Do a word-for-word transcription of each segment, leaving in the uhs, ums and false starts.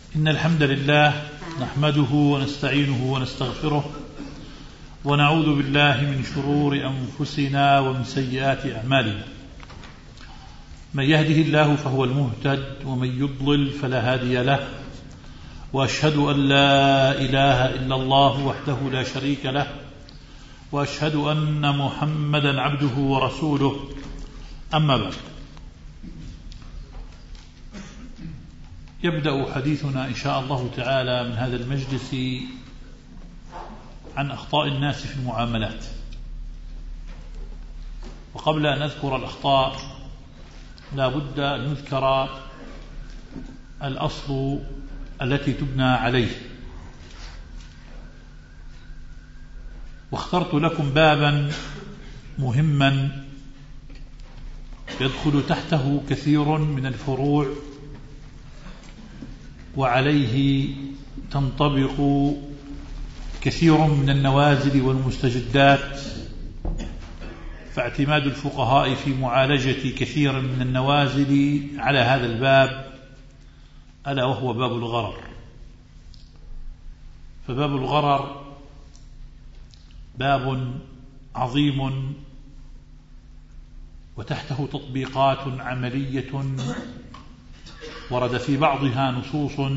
إن الحمد لله نحمده ونستعينه ونستغفره ونعوذ بالله من شرور أنفسنا ومن سيئات أعمالنا. من يهده الله فهو المهتد ومن يضلل فلا هادي له، وأشهد أن لا إله إلا الله وحده لا شريك له، وأشهد أن محمدا عبده ورسوله. أما بعد، يبدأ حديثنا إن شاء الله تعالى من هذا المجلس عن أخطاء الناس في المعاملات. وقبل أن نذكر الأخطاء لا بد أن نذكر الأصل التي تبنى عليه. واخترت لكم بابا مهما يدخل تحته كثير من الفروع، وعليه تنطبق كثير من النوازل والمستجدات، فاعتماد الفقهاء في معالجة كثير من النوازل على هذا الباب، ألا وهو باب الغرر. فباب الغرر باب عظيم وتحته تطبيقات عملية ورد في بعضها نصوص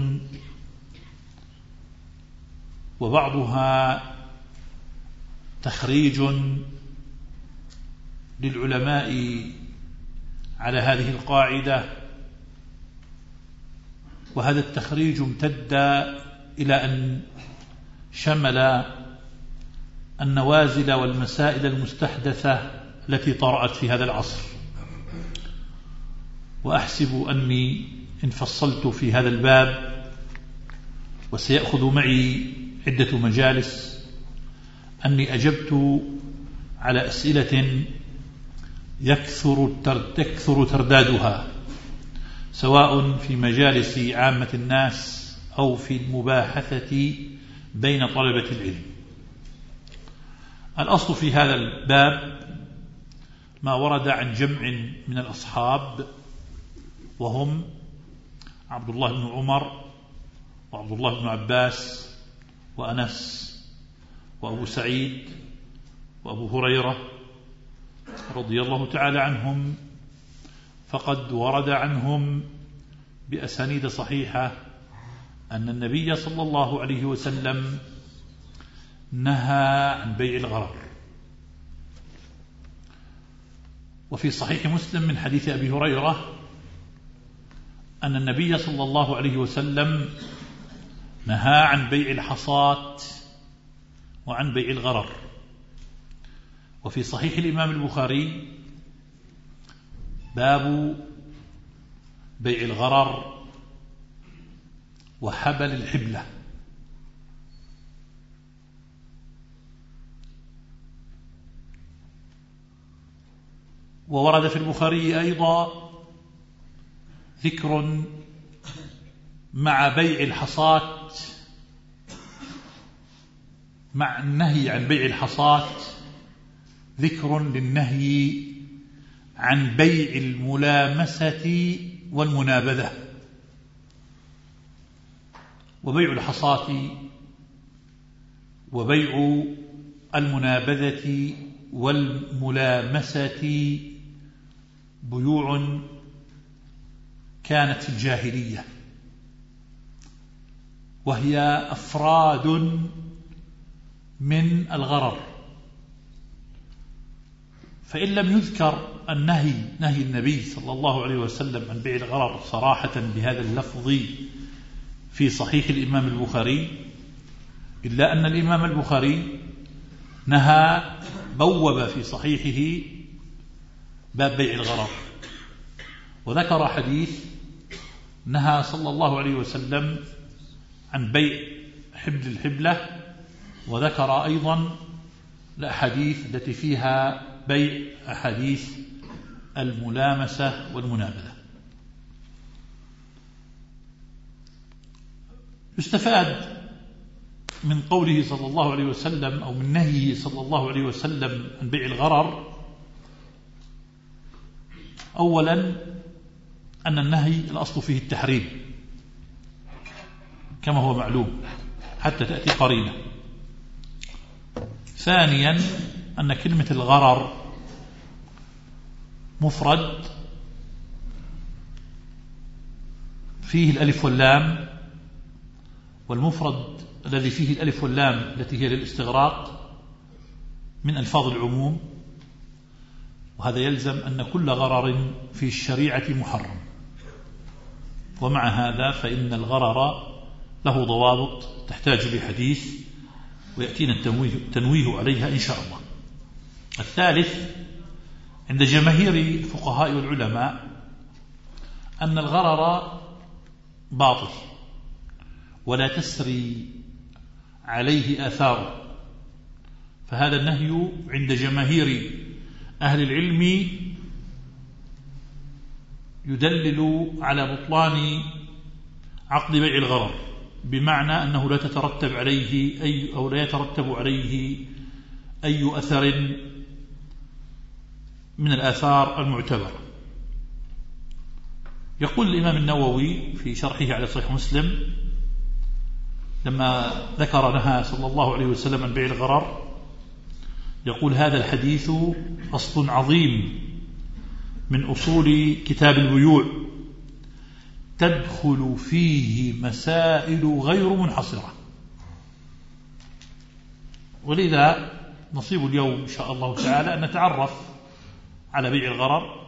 وبعضها تخريج للعلماء على هذه القاعدة، وهذا التخريج امتد إلى أن شمل النوازل والمسائل المستحدثة التي طرأت في هذا العصر. وأحسب أني إن فصلت في هذا الباب، وسيأخذ معي عدة مجالس، أني أجبت على أسئلة يكثر تكثر تردادها، سواء في مجالس عامة الناس أو في المباحثة بين طلبة العلم. الأصل في هذا الباب ما ورد عن جمع من الأصحاب، وهم عبد الله بن عمر وعبد الله بن عباس وأنس وأبو سعيد وأبو هريرة رضي الله تعالى عنهم، فقد ورد عنهم بأسانيد صحيحة أن النبي صلى الله عليه وسلم نهى عن بيع الغرر. وفي صحيح مسلم من حديث أبي هريرة أن النبي صلى الله عليه وسلم نهى عن بيع الحصاة وعن بيع الغرر. وفي صحيح الإمام البخاري باب بيع الغرر وحبل الحبلة. وورد في البخاري أيضا ذكر مع بيع الحصاة، مع النهي عن بيع الحصاة ذكر للنهي عن بيع الملامسة والمنابذة. وبيع الحصاة وبيع المنابذة والملامسة بيوع كانت في الجاهلية، وهي أفراد من الغرر. فإن لم يذكر النهي نهي النبي صلى الله عليه وسلم عن بيع الغرر صراحة بهذا اللفظ في صحيح الإمام البخاري، إلا أن الإمام البخاري نهى بوب في صحيحه باب بيع الغرر، وذكر حديث نهى صلى الله عليه وسلم عن بيع حبل الحبلة، وذكر أيضا الأحاديث التي فيها بيع أحاديث الملامسة والمنابذة. يستفاد من قوله صلى الله عليه وسلم أو من نهيه صلى الله عليه وسلم عن بيع الغرر أولا أن النهي الأصل فيه التحريم، كما هو معلوم حتى تأتي قرينة. ثانيا أن كلمة الغرر مفرد فيه الألف واللام، والمفرد الذي فيه الألف واللام التي هي للاستغراق من ألفاظ العموم، وهذا يلزم أن كل غرر في الشريعة محرم. ومع هذا فإن الغرر له ضوابط تحتاج لحديث ويأتينا التنويه عليها إن شاء الله. الثالث عند جماهير الفقهاء والعلماء أن الغرر باطل ولا تسري عليه آثار، فهذا النهي عند جماهير أهل العلم يدلل على بطلان عقد بيع الغرر، بمعنى أنه لا تترتب عليه أي أو لا يترتب عليه أي أثر من الآثار المعتبرة. يقول الإمام النووي في شرحه على صحيح مسلم لما ذكر نهى صلى الله عليه وسلم عن بيع الغرر، يقول: هذا الحديث أصل عظيم من أصول كتاب البيوع تدخل فيه مسائل غير منحصرة. ولذا نصيب اليوم إن شاء الله تعالى أن نتعرف على بيع الغرر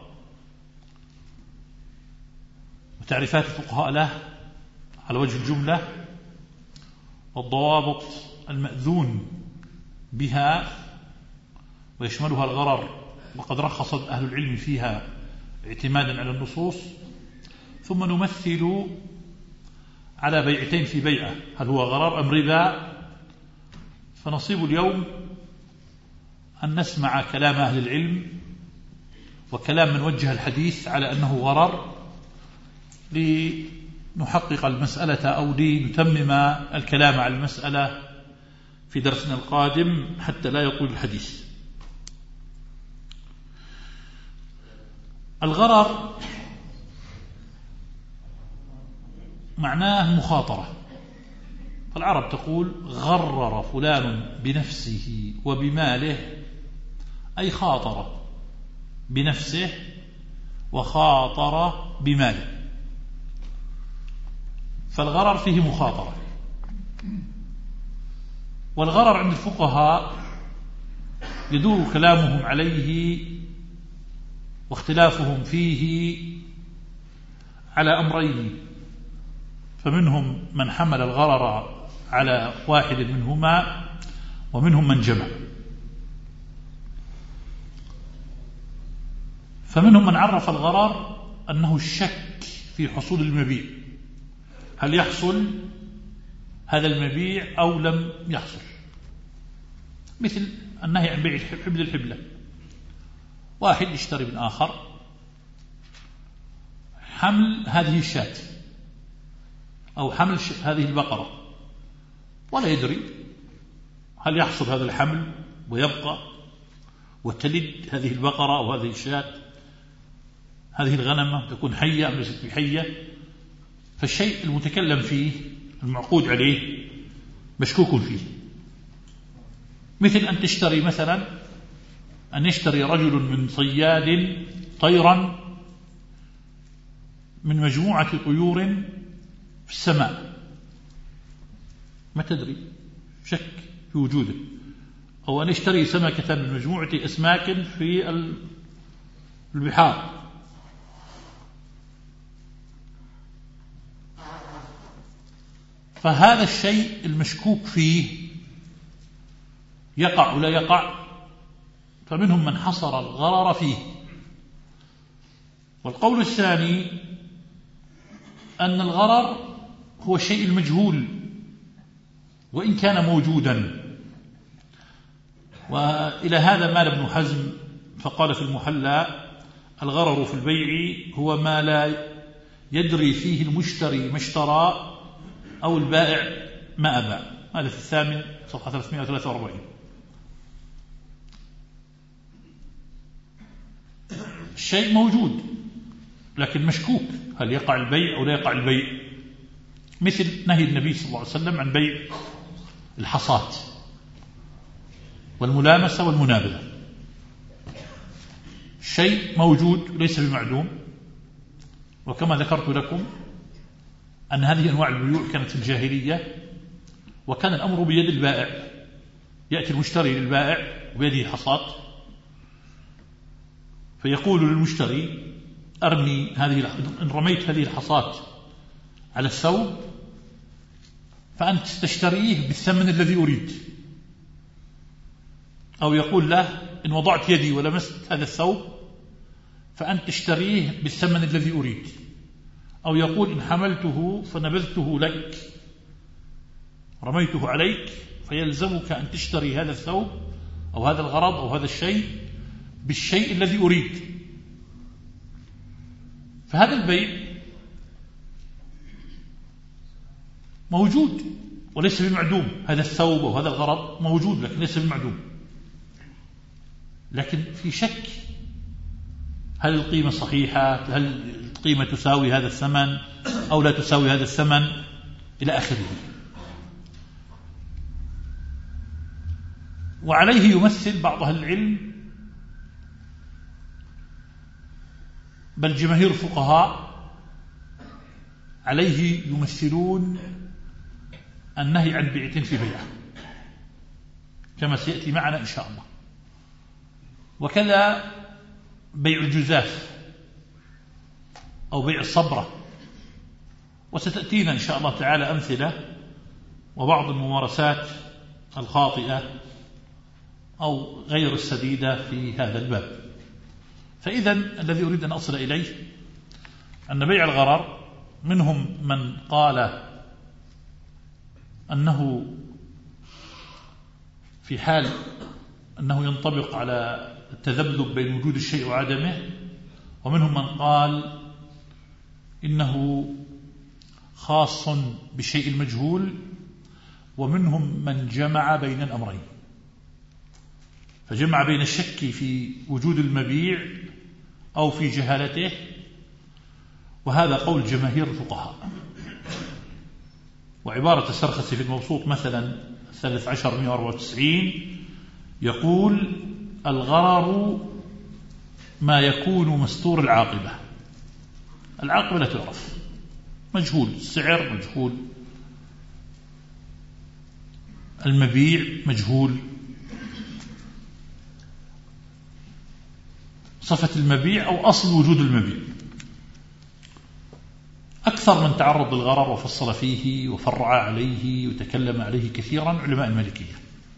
وتعريفات الفقهاء له على وجه الجملة، والضوابط المأذون بها ويشملها الغرر وقد رخص أهل العلم فيها اعتمادا على النصوص. ثم نمثل على بيعتين في بيعة، هل هو غرر أم ربا؟ فنصيب اليوم أن نسمع كلام أهل العلم وكلام من وجه الحديث على أنه غرر لنحقق المسألة أو لنتمم الكلام على المسألة في درسنا القادم حتى لا يطول الحديث. الغرر معناه مخاطرة، فالعرب تقول: غرر فلان بنفسه وبماله، أي خاطر بنفسه وخاطر بماله. فالغرر فيه مخاطرة. والغرر عند الفقهاء يدور كلامهم عليه واختلافهم فيه على أمرين، فمنهم من حمل الغرر على واحد منهما ومنهم من جمع. فمنهم من عرف الغرر أنه الشك في حصول المبيع، هل يحصل هذا المبيع أو لم يحصل، مثل النهي عن بيع الحبل الحبلة. واحد يشتري من آخر حمل هذه الشاة أو حمل هذه البقرة، ولا يدري هل يحصل هذا الحمل ويبقى وتلد هذه البقرة أو هذه الشاة، هذه الغنمة تكون حية أم ليست بحية. فالشيء المتكلم فيه المعقود عليه مشكوك فيه، مثل أن تشتري مثلا أن يشتري رجل من صياد طيرا من مجموعة طيور في السماء، ما تدري، شك في وجوده. أو أن يشتري سمكة من مجموعة أسماك في البحار، فهذا الشيء المشكوك فيه يقع ولا يقع، فمنهم من حصر الغرر فيه. والقول الثاني أن الغرر هو الشيء المجهول وإن كان موجودا. وإلى هذا مال ابن حزم فقال في المحلى: الغرر في البيع هو ما لا يدري فيه المشتري ما اشترى أو البائع ما أباع. هذا في الثامن صفحة ثلاثمائة وثلاثة وأربعين. الشيء موجود لكن مشكوك، هل يقع البيع أو لا يقع البيع. مثل نهي النبي صلى الله عليه وسلم عن بيع الحصات والملامسة والمنابذة. شيء موجود وليس بمعدوم، وكما ذكرت لكم أن هذه أنواع البيوع كانت في الجاهلية، وكان الأمر بيد البائع، يأتي المشتري للبائع وبيده حصات فيقول للمشتري أرمي هذه، إن رميت هذه الحصات على الثوب فأنت تشتريه بالثمن الذي أريد، أو يقول له إن وضعت يدي ولمست هذا الثوب فأنت تشتريه بالثمن الذي أريد، أو يقول إن حملته فنبذته لك رميته عليك فيلزمك أن تشتري هذا الثوب أو هذا الغرض أو هذا الشيء بالشيء الذي أريد. فهذا البيع موجود وليس بمعدوم، هذا الثوب أو هذا الغرض موجود لكن ليس بمعدوم، لكن في شك هل القيمة صحيحة، هل القيمة تساوي هذا الثمن أو لا تساوي هذا الثمن إلى آخره. وعليه يمثل بعض أهل العلم بل جماهير الفقهاء عليه يمثلون النهي عن بيعة في بيعة كما سيأتي معنا إن شاء الله. وكذا بيع الجزاف أو بيع الصبرة، وستأتينا إن شاء الله تعالى أمثلة وبعض الممارسات الخاطئة أو غير السديدة في هذا الباب. فإذا الذي أريد أن أصل إليه أن بيع الغرر منهم من قال أنه في حال أنه ينطبق على التذبذب بين وجود الشيء وعدمه، ومنهم من قال إنه خاص بالشيء المجهول، ومنهم من جمع بين الأمرين، فجمع بين الشك في وجود المبيع أو في جهالته، وهذا قول جماهير الفقهاء. وعبارة السرخسي في المبسوط مثلا الثالث عشر مئة وأربعة وتسعين يقول الغرر ما يكون مستور العاقبة، العاقبة لا تعرف، مجهول السعر، مجهول المبيع، مجهول صفة المبيع أو أصل وجود المبيع. أكثر من تعرض للغرر وفصل فيه وفرع عليه وتكلم عليه كثيرا علماء المالكية.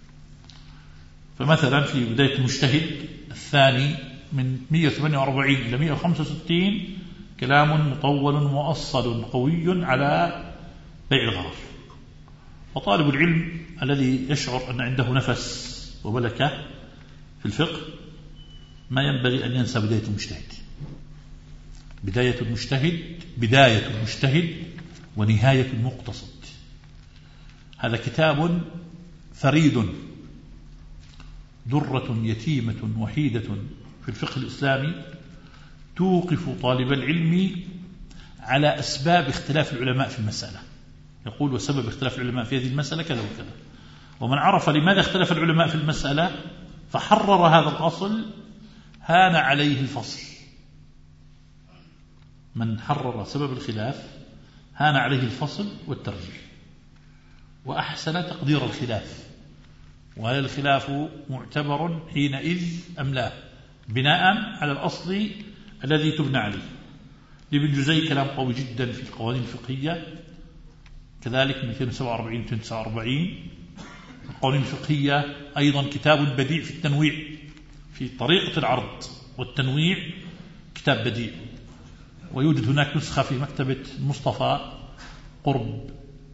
فمثلا في بداية المجتهد الثاني من مئة وثمانية وأربعين إلى مئة وخمسة وستين كلام مطول مؤصل قوي على بيع الغرر. وطالب العلم الذي يشعر أن عنده نفس وملكة في الفقه ما ينبغي أن ينسى بداية المجتهد. بداية المجتهد بداية المجتهد ونهاية المقتصد. هذا كتاب فريد، درة يتيمة وحيدة في الفقه الإسلامي، توقف طالب العلم على أسباب اختلاف العلماء في المسألة. يقول وسبب اختلاف العلماء في هذه المسألة كذا وكذا، ومن عرف لماذا اختلف العلماء في المسألة فحرر هذا الأصل هان عليه الفصل. من حرر سبب الخلاف هان عليه الفصل والترجيح، وأحسن تقدير الخلاف، وهل الخلاف معتبر حينئذ أم لا، بناء على الأصل الذي تبنى عليه. لابن جزي كلام قوي جدا في القوانين الفقهية، كذلك مئتين وسبعة وأربعين مئتين وتسعة وأربعين. القوانين الفقهية أيضا كتاب بديع في التنويع، في طريقة العرض والتنويع كتاب بديع، ويوجد هناك نسخة في مكتبة المصطفى قرب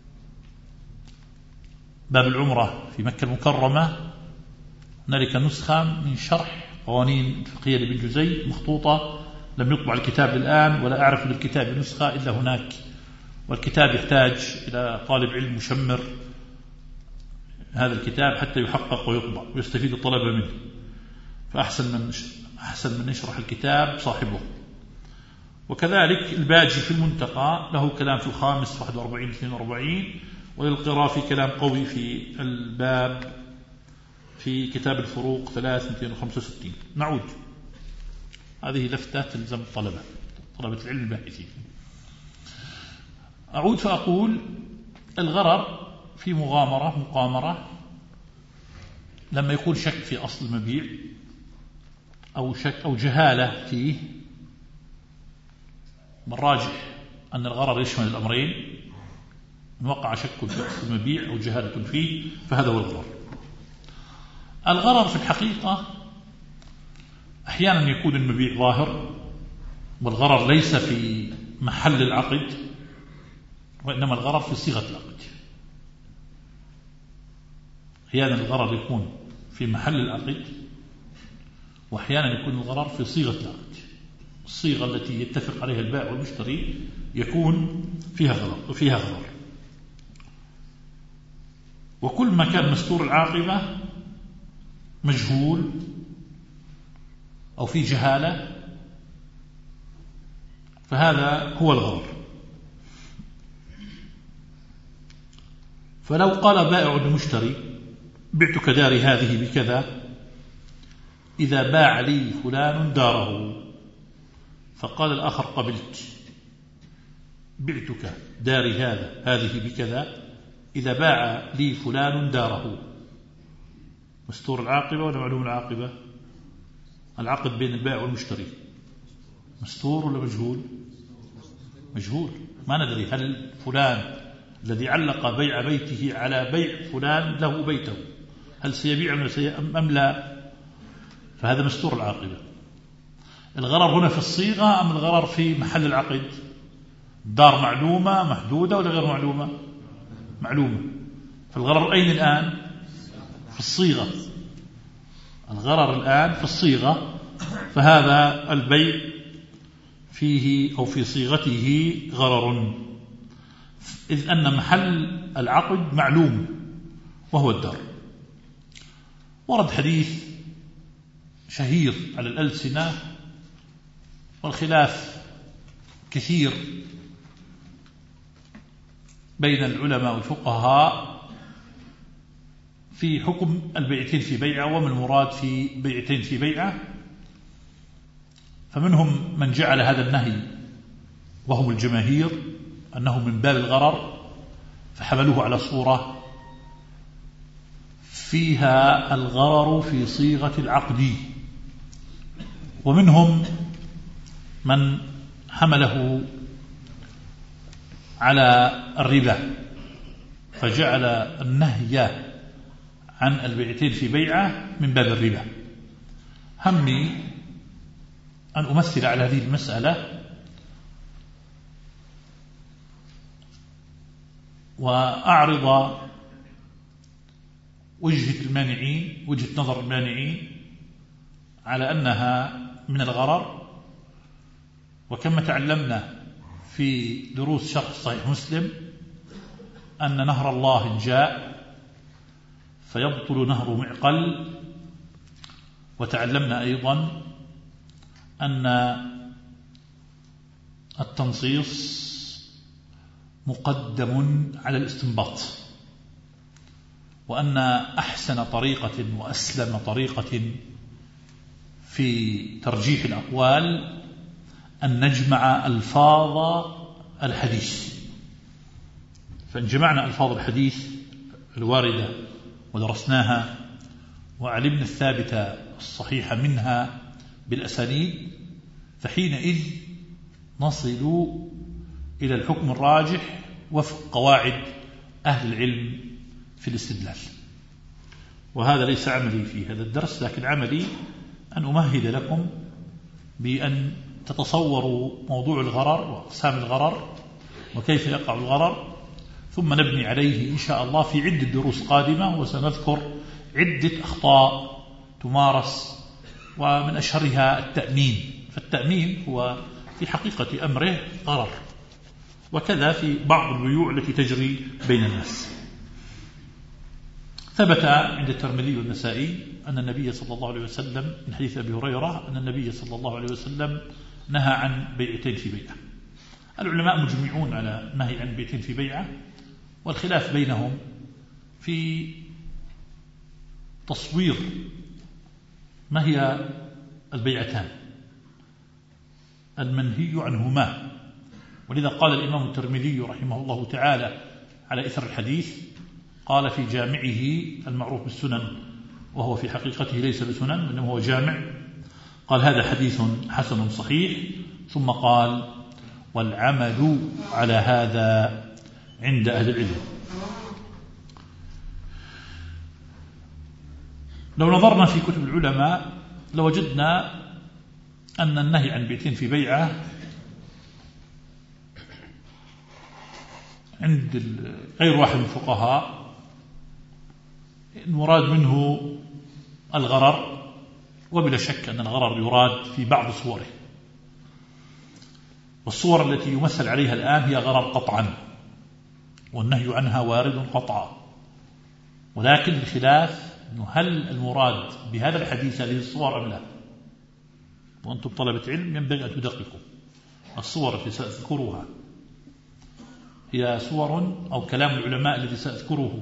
باب العمرة في مكة المكرمة، هنالك نسخة من شرح قوانين الفقهية لابن جزي مخطوطة، لم يطبع الكتاب الآن ولا أعرف للكتاب نسخة إلا هناك، والكتاب يحتاج إلى طالب علم مشمر هذا الكتاب حتى يحقق ويطبع ويستفيد الطلبة منه، فأحسن من أحسن من يشرح الكتاب صاحبه. وكذلك الباجي في المنتقى له كلام في الخامس واحد وأربعين اثنين وأربعين، وللقرافي كلام قوي في الباب في كتاب الفروق ثلاثة مئتين وخمسة وستين. نعود، هذه لفتة تلزم الطلبة طلبة العلم الباحثين. أعود فأقول الغرر في مغامرة مقامرة لما يكون شك في أصل المبيع أو شك أو جهالة فيه، والراجح أن الغرر يشمل الأمرين، إن وقع شك في أصل المبيع أو جهالة فيه فهذا هو الغرر. الغرر في الحقيقة أحيانا يكون المبيع ظاهر، والغرر ليس في محل العقد، وإنما الغرر في صيغة العقد. أحيانا الغرر يكون في محل العقد، وأحيانا يكون الغرر في صيغة العقد. الصيغة التي يتفق عليها البائع والمشتري يكون فيها غرر وفيها غرر. وكل ما كان مستور العاقبة مجهول أو في جهالة فهذا هو الغرر. فلو قال بائع لمشتري بعتك داري هذه بكذا إذا باع لي فلان داره، فقال الآخر قبلت، بعتك داري هذا هذه بكذا إذا باع لي فلان داره. مستور العاقبة ولا معلوم العاقبة؟ العقد بين البائع والمشتري مستور ولا مجهول؟ مجهول. ما ندري هل فلان الذي علق بيع بيته على بيع فلان له بيته هل سيبيع أم لا؟ فهذا مستور العاقبة. الغرر هنا في الصيغة أم الغرر في محل العقد؟ الدار معلومة محدودة ولا غير معلومة؟ معلومة. فالغرر أين الآن؟ في الصيغة. الغرر الآن في الصيغة، فهذا البيع فيه أو في صيغته غرر، إذ أن محل العقد معلوم وهو الدار. ورد حديث شهير على الألسنة والخلاف كثير بين العلماء والفقهاء في حكم البيعتين في بيعة وما المراد في بيعتين في بيعة. فمنهم من جعل هذا النهي وهم الجماهير أنه من باب الغرر، فحملوه على صورة فيها الغرر في صيغة العقد. ومنهم من حمله على الربا، فجعل النهي عن البيعتين في بيعة من باب الربا. همي أن أمثل على هذه المسألة وأعرض وجهة المانعين وجهة نظر المانعين على أنها من الغرر. وكما تعلمنا في دروس شرح صحيح مسلم أن نهر الله جاء فيبطل نهر معقل، وتعلمنا أيضا أن التنصيص مقدم على الاستنباط، وأن أحسن طريقة وأسلم طريقة في ترجيح الأقوال أن نجمع ألفاظ الحديث. فإن جمعنا ألفاظ الحديث الواردة ودرسناها وعلمنا الثابتة الصحيحة منها بالأسانيد، فحينئذ نصل إلى الحكم الراجح وفق قواعد أهل العلم في الاستدلال. وهذا ليس عملي في هذا الدرس، لكن عملي أن أمهد لكم بأن تتصوروا موضوع الغرر وأقسام الغرر وكيف يقع الغرر، ثم نبني عليه إن شاء الله في عدة دروس قادمة. وسنذكر عدة أخطاء تمارس، ومن أشهرها التأمين. فالتأمين هو في حقيقة أمره غرر، وكذا في بعض البيوع التي تجري بين الناس. ثبت عند الترمذي والنسائي أن النبي صلى الله عليه وسلم من حديث أبي هريرة أن النبي صلى الله عليه وسلم نهى عن بيعتين في بيعة. العلماء مجمعون على نهي عن بيعتين في بيعة، والخلاف بينهم في تصوير ما هي البيعتان المنهي عنهما. ولذا قال الإمام الترمذي رحمه الله تعالى على إثر الحديث، قال في جامعه المعروف بالسنن، وهو في حقيقته ليس بسنن إنما هو جامع، قال هذا حديث حسن صحيح، ثم قال والعمل على هذا عند أهل العلم. لو نظرنا في كتب العلماء لوجدنا أن النهي عن بيعتين في بيعة عند غير واحد من الفقهاء المراد منه الغرر، وبلا شك أن الغرر يراد في بعض صوره، والصور التي يمثل عليها الآن هي غرر قطعا، والنهي عنها وارد قطعا، ولكن الخلاف هل المراد بهذا الحديث هذه الصور أم لا؟ وأنتم طلبة علم ينبغي أن تدققوا. الصور التي سأذكرها هي صور أو كلام العلماء الذي سأذكره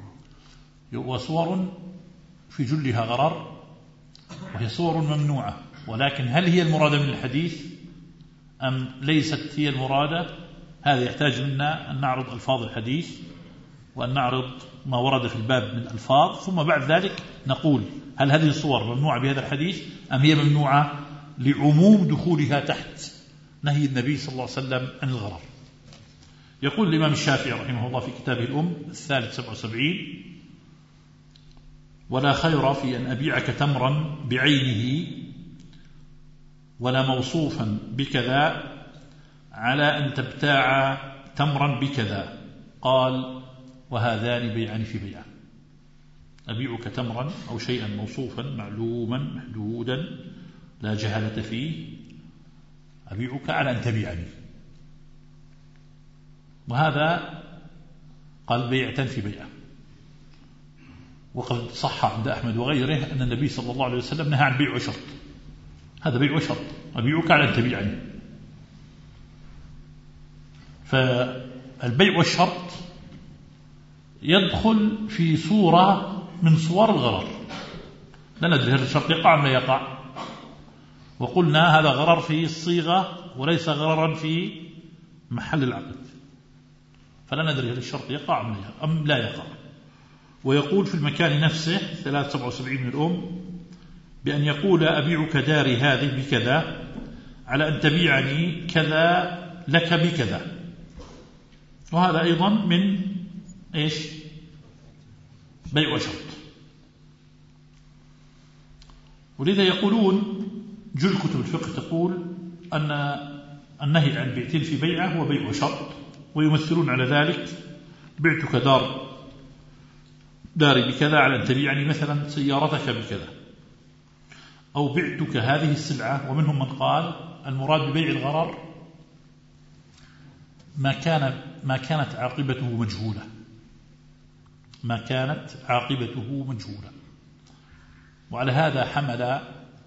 وصور في جلها غرر، وهي صور ممنوعة، ولكن هل هي المرادة من الحديث أم ليست هي المرادة؟ هذا يحتاج منا أن نعرض ألفاظ الحديث وأن نعرض ما ورد في الباب من ألفاظ، ثم بعد ذلك نقول هل هذه الصور ممنوعة بهذا الحديث أم هي ممنوعة لعموم دخولها تحت نهي النبي صلى الله عليه وسلم عن الغرر. يقول الإمام الشافعي رحمه الله في كتابه الأم الثالث سبع وسبعين: ولا خير في أن أبيعك تمرا بعينه ولا موصوفا بكذا على أن تبتاع تمرا بكذا. قال وهذان بيعان في بيع. أبيعك تمرا أو شيئا موصوفا معلوما محدودا لا جهالة فيه، أبيعك على أن تبيعني. وهذا قال بيعتان في بيعة. وقد صح عند أحمد وغيره أن النبي صلى الله عليه وسلم نهى عن بيع وشرط. هذا بيع وشرط، أبيعك على أن تبيعني. فالبيع والشرط يدخل في صورة من صور الغرر، لا ندري هل الشرط يقع أم لا يقع، وقلنا هذا غرر في الصيغة وليس غررا في محل العقد، فلا ندري هل الشرط يقع أم لا يقع. ويقول في المكان نفسه ثلاث سبع وسبعين من الأم بأن يقول أبيعك داري هذه بكذا على أن تبيعني كذا لك بكذا، وهذا أيضا من إيش؟ بيع وشرط. ولذا يقولون جل كتب الفقه تقول أن النهي عن بيعتين في بيعة هو بيع وشرط، ويمثلون على ذلك بعتك دار داري بكذا على أن تبيعني مثلا سيارتك بكذا، أو بعتك هذه السلعة. ومنهم من قال المراد ببيع الغرر ما كان ما كانت عاقبته مجهولة، ما كانت عاقبته مجهولة. وعلى هذا حمل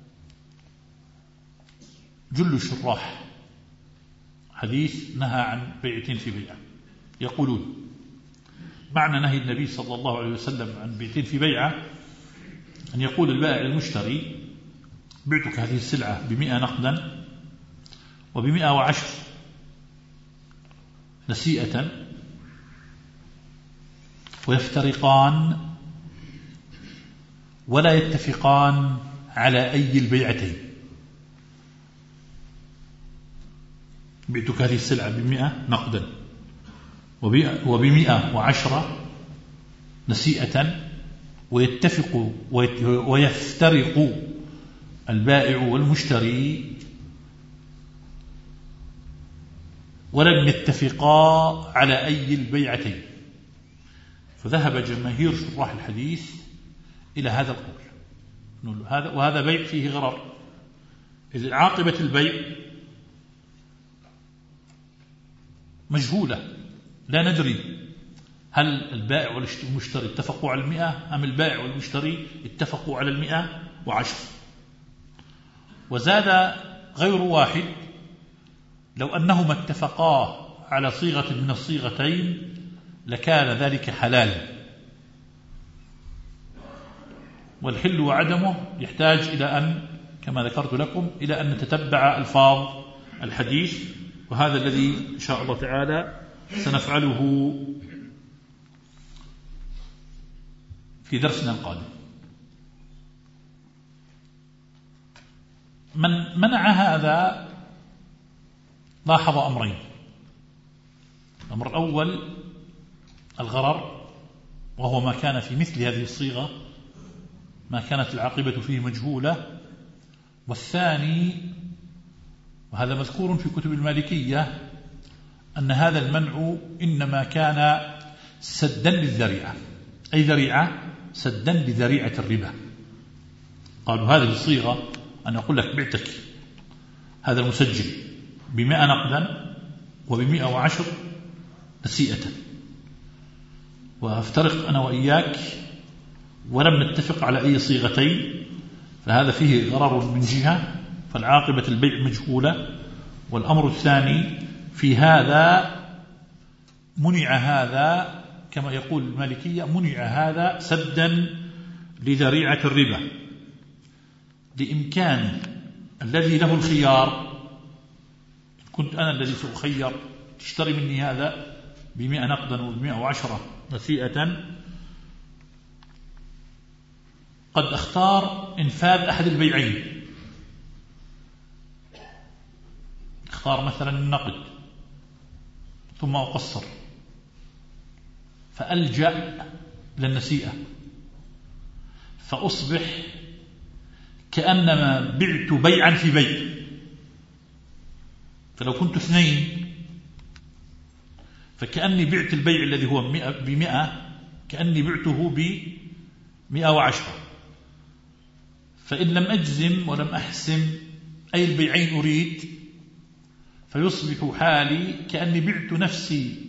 جل الشراح حديث نهى عن بيعتين في بيعة. يقولون معنى نهي النبي صلى الله عليه وسلم عن بيعتين في بيعة أن يقول البائع المشتري بعتك هذه السلعة بمئة نقدا وبمئة وعشر نسيئة، ويفترقان ولا يتفقان على أي البيعتين. بعتك هذه السلعة بمئة نقدا وبمئة وعشرة نسيئة، ويتفق ويفترق البائع والمشتري ولم يتفقا على أي البيعتين. فذهب جماهير شراح الحديث إلى هذا القول، وهذا بيع فيه غرر، إذ عاقبة البيع مجهولة، لا ندري هل البائع والمشتري اتفقوا على المئة أم البائع والمشتري اتفقوا على المئة وعشر. وزاد غير واحد لو أنهما اتفقا على صيغة من الصيغتين لكان ذلك حلال، والحل وعدمه يحتاج إلى أن كما ذكرت لكم إلى أن نتتبع ألفاظ الحديث، وهذا الذي إن شاء الله تعالى سنفعله في درسنا القادم. من منع هذا لاحظ أمرين. الأمر الأول الغرر، وهو ما كان في مثل هذه الصيغة ما كانت العاقبة فيه مجهولة. والثاني، وهذا مذكور في كتب المالكية، أن هذا المنع إنما كان سدا للذريعة. أي ذريعة؟ سدا لذريعة الربا. قالوا هذه الصيغة أن أقول لك بعتك هذا المسجل بمئة نقدا وبمئة وعشر نسيئة، وافترق أنا وإياك ولم نتفق على أي صيغتين، فهذا فيه غرر من جهة، فالعاقبة البيع مجهولة. والأمر الثاني في هذا منع هذا كما يقول المالكية، منع هذا سدا لذريعة الربا، لإمكان الذي له الخيار، كنت أنا الذي سأخير تشتري مني هذا بمئة نقدا وبمئة وعشرة نسيئة، قد أختار إنفاذ أحد البيعين، اختار مثلا النقد ثم أقصر، فألجأ للنسيئة، فأصبح كأنما بعت بيعا في بيع. فلو كنت اثنين فكأني بعت البيع الذي هو بمئة كأني بعته بمئة وعشرة، فإن لم أجزم ولم أحسم أي البيعين أريد، فيصبح حالي كأني بعت نفسي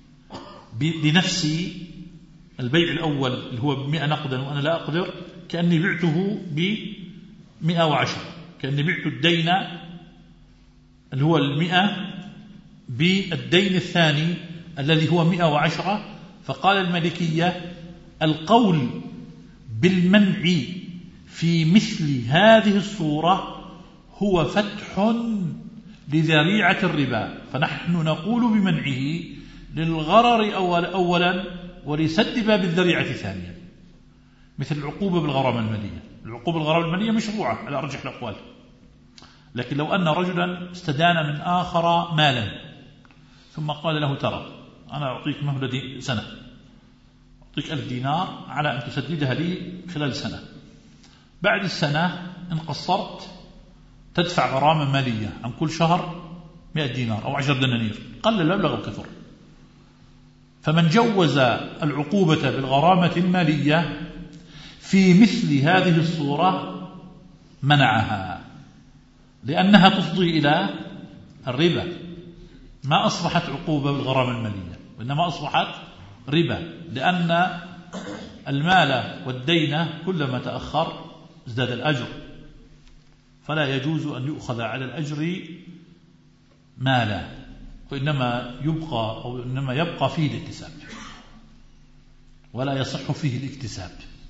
لنفسي البيع الأول اللي هو بمئة نقدا وأنا لا أقدر، كأني بعته بمئة وعشرة، كأني بعت الدين اللي هو المئة بالدين الثاني الذي هو مئة وعشرة. فقال المالكية القول بالمنع في مثل هذه الصورة هو فتح لذريعة الربا، فنحن نقول بمنعه للغرر أولا ولسد باب الذريعة ثانيا، مثل العقوبة بالغرامة المالية. العقوبة بالغرامة المالية مشروعة على أرجح الأقوال، لكن لو أن رجلا استدان من آخر مالا ثم قال له ترى أنا أعطيك مهلة سنة، أعطيك ألف دينار على أن تسددها لي خلال سنة، بعد السنة إن قصرت تدفع غرامة مالية عن كل شهر مئة دينار أو عشر دنانير، قل المبلغ وكثر. فمن جوز العقوبة بالغرامة المالية في مثل هذه الصورة منعها، لأنها تفضي إلى الربا، ما أصبحت عقوبة بالغرامة المالية وإنما أصبحت ربا، لأن المال والدين كلما تأخر ازداد الأجر، فلا يجوز أن يؤخذ على الأجر مالا، وإنما يبقى أو إنما يبقى فيه الاكتساب ولا يصح فيه الاكتساب.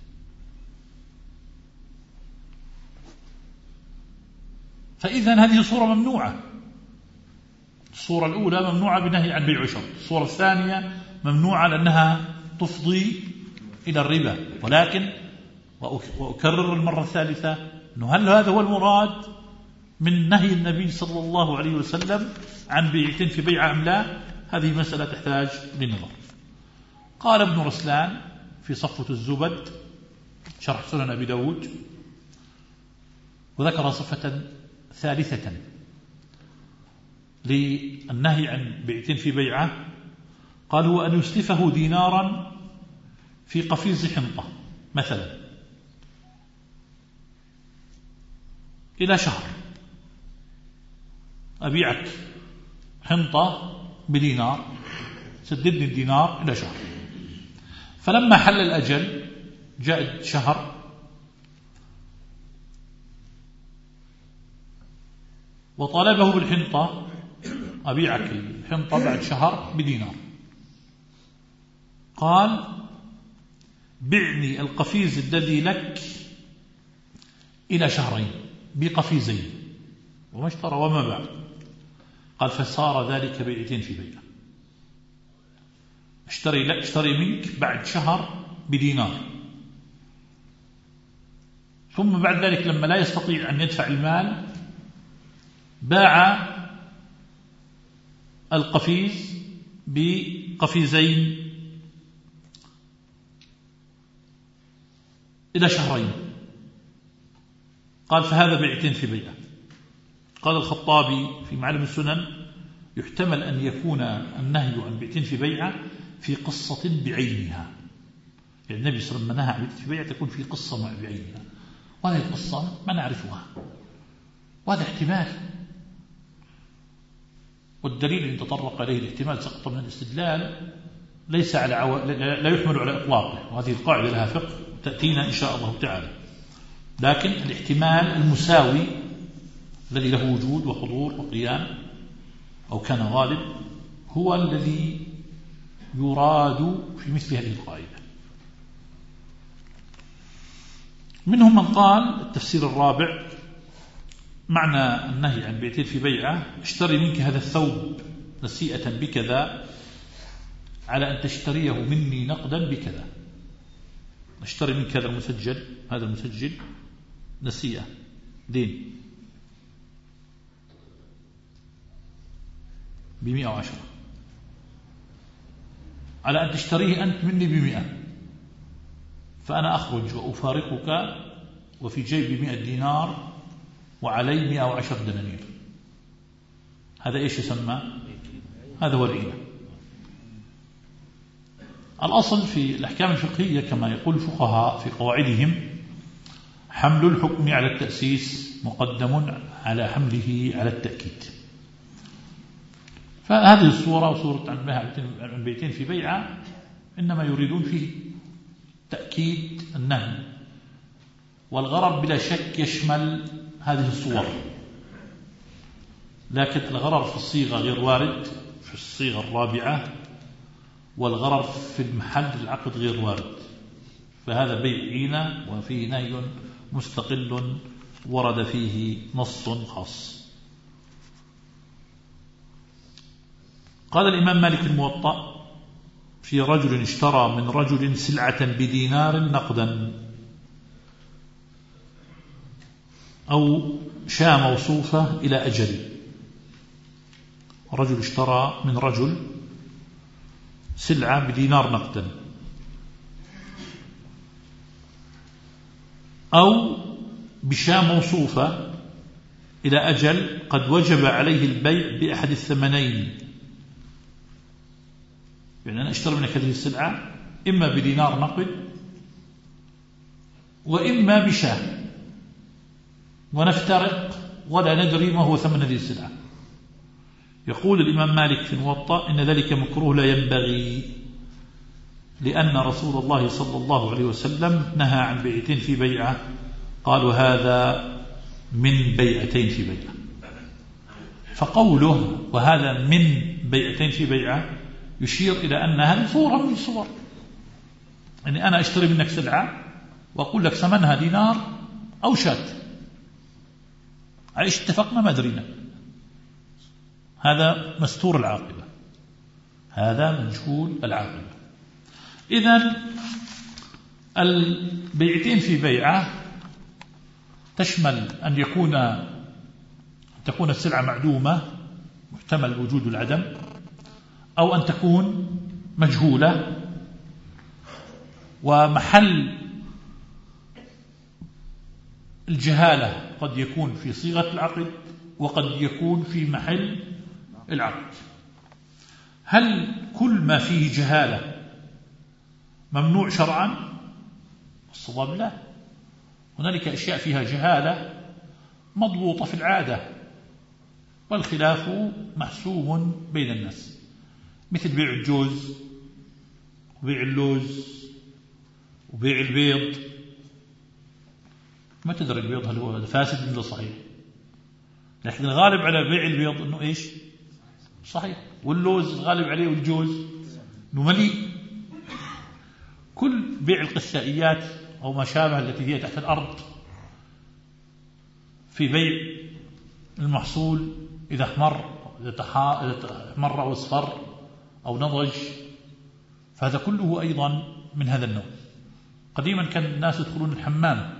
فإذا هذه صورة ممنوعة. الصورة الأولى ممنوعة بنهي عن بيع وشراء، الصورة الثانية ممنوعة لأنها تفضي إلى الربا. ولكن وأكرر المرة الثالثة أنه هل هذا هو المراد من نهي النبي صلى الله عليه وسلم عن بيعتين في بيع أم لا؟ هذه مسألة تحتاج للنظر. قال ابن رسلان في صفوة الزبد شرح سنن أبي داود، وذكر صفة ثالثة للنهي عن بيعتين في بيعة، قال هو أن يسلفه دينارا في قفيز حنطة مثلا إلى شهر، أبيعك حنطة بدينار، سددني الدينار إلى شهر، فلما حل الأجل جاء شهر وطالبه بالحنطة أبيعك الحنطة بعد شهر بدينار. قال بعني القفيز الذي لك إلى شهرين بقفيزين، وما اشترى وما باع. قال فصار ذلك بيعتين في بيع، اشتري لك اشتري منك بعد شهر بدينار، ثم بعد ذلك لما لا يستطيع أن يدفع المال باع القفيز بقفيزين إلى شهرين. قال فهذا بيعتين في بيعة. قال الخطابي في معالم السنن يحتمل أن يكون النهي عن بيعتين في بيعة في قصة بعينها، يعني النبي صلى الله عليه وسلم نهى عن بيعتين في بيعة تكون في قصة بعينها، وهذه القصة ما نعرفها، وهذا احتمال، والدليل إن تطرق إليه الاحتمال سقط من الاستدلال ليس على عو... لا يحمل على إطلاقه، وهذه القاعدة لها فقه تأتينا إن شاء الله تعالى. لكن الاحتمال المساوي الذي له وجود وحضور وقيام أو كان غالب هو الذي يراد في مثل هذه القاعدة. منهم من قال التفسير الرابع معنى النهي عن بيعتين في بيعة اشتري منك هذا الثوب نسيئة بكذا على أن تشتريه مني نقدا بكذا. اشتري منك هذا المسجل هذا المسجل نسيئة دين بمئة وعشرة على أن تشتريه أنت مني بمئة، فأنا أخرج وأفارقك وفي جيبي مئة دينار وعلي مئة وعشر دنانير. هذا إيش يسمى؟ هذا هو العينة. الأصل في الأحكام الفقهية كما يقول الفقهاء في قواعدهم حمل الحكم على التأسيس مقدم على حمله على التأكيد. فهذه الصورة وصورة عن بيعتين في بيعة إنما يريدون فيه تأكيد النهي، والغرض بلا شك يشمل هذه الصور، لكن الغرض في الصيغة غير وارد في الصيغة الرابعة، والغرض في المحل العقد غير وارد. فهذا بيع عينة وفيه نهي مستقل ورد فيه نص خاص. قال الإمام مالك الموطأ في رجل اشترى من رجل سلعة بدينار نقدا أو شاة موصوفة إلى أجل. رجل اشترى من رجل سلعة بدينار نقدا أو بشاة موصوفة إلى أجل قد وجب عليه البيع بأحد الثمنين. يعني أنا أشتري منك هذه السلعة إما بدينار نقد وإما بشاة، ونفترق ولا ندري ما هو ثمن هذه السلعة. يقول الإمام مالك في الموطأ إن ذلك مكروه لا ينبغي، لأن رسول الله صلى الله عليه وسلم نهى عن بيعتين في بيعة، قالوا هذا من بيعتين في بيعة. فقوله وهذا من بيعتين في بيعة يشير إلى أن هذه صورة من الصور. يعني أنا أشتري منك سلعة وأقول لك ثمنها دينار أو شاة، عايش اتفقنا ما درينا، هذا مستور العاقبة، هذا مجهول العاقبة. إذن البيعتين في بيعة تشمل أن يكون تكون السلعة معدومة محتمل وجود العدم، أو أن تكون مجهولة ومحل الجهالة قد يكون في صيغة العقد وقد يكون في محل العقد. هل كل ما فيه جهالة ممنوع شرعا؟ الصواب لا، هنالك أشياء فيها جهالة مضبوطة في العادة والخلاف محسوم بين الناس، مثل بيع الجوز وبيع اللوز وبيع البيض. ما تدري البيض هل هو فاسد ولا صحيح، لكن الغالب على بيع البيض أنه إيش صحيح. واللوز غالب عليه والجوز مليء. كل بيع القثائيات أو ما شابه التي هي تحت الأرض في بيع المحصول إذا احمر إذا احمر أو اصفر أو نضج، فهذا كله أيضا من هذا النوع. قديما كان الناس يدخلون الحمام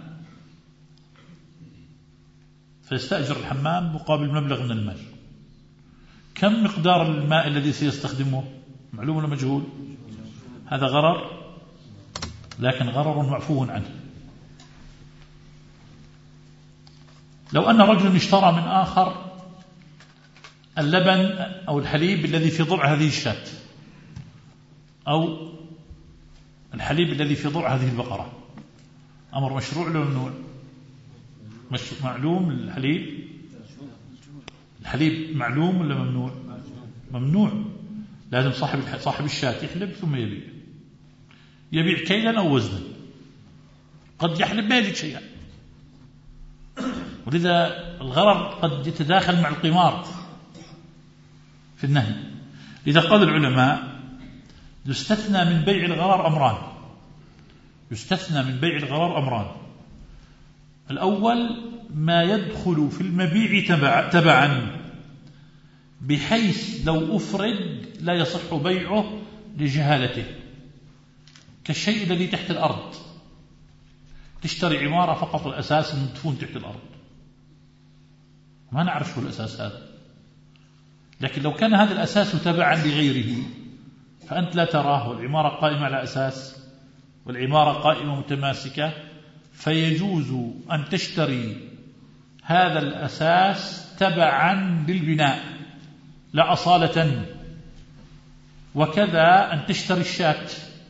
فيستأجر الحمام مقابل مبلغ من المال. كم مقدار الماء الذي سيستخدمه؟ معلوم ولا مجهول؟ هذا غرر، لكن غرر معفو عنه. لو أن رجل اشترى من آخر اللبن أو الحليب الذي في ضرع هذه الشاة أو الحليب الذي في ضرع هذه البقرة، أمر مشروع له ممنوع؟ مش معلوم. الحليب الحليب معلوم ولا ممنوع؟ ممنوع. لازم صاحب صاحب الشاة يحلب ثم يبيع، يبيع كيلا أو وزنا، قد يحلب ما يجد شيئا. ولذا الغرر قد يتداخل مع القمار في النهي. لذا قال العلماء يستثنى من بيع الغرر أمران، يستثنى من بيع الغرر أمران. الأول ما يدخل في المبيع تبع تبعا، بحيث لو أفرد لا يصح بيعه لجهالته، كالشيء الذي تحت الأرض. تشتري عمارة فقط الأساس مدفون تحت الأرض، ما نعرف شو الأساس هذا، لكن لو كان هذا الأساس تبعا لغيره فأنت لا تراه، والعمارة قائمة على أساس والعمارة قائمة متماسكة، فيجوز أن تشتري هذا الأساس تبعا للبناء لا أصالة. وكذا أن تشتري الشاة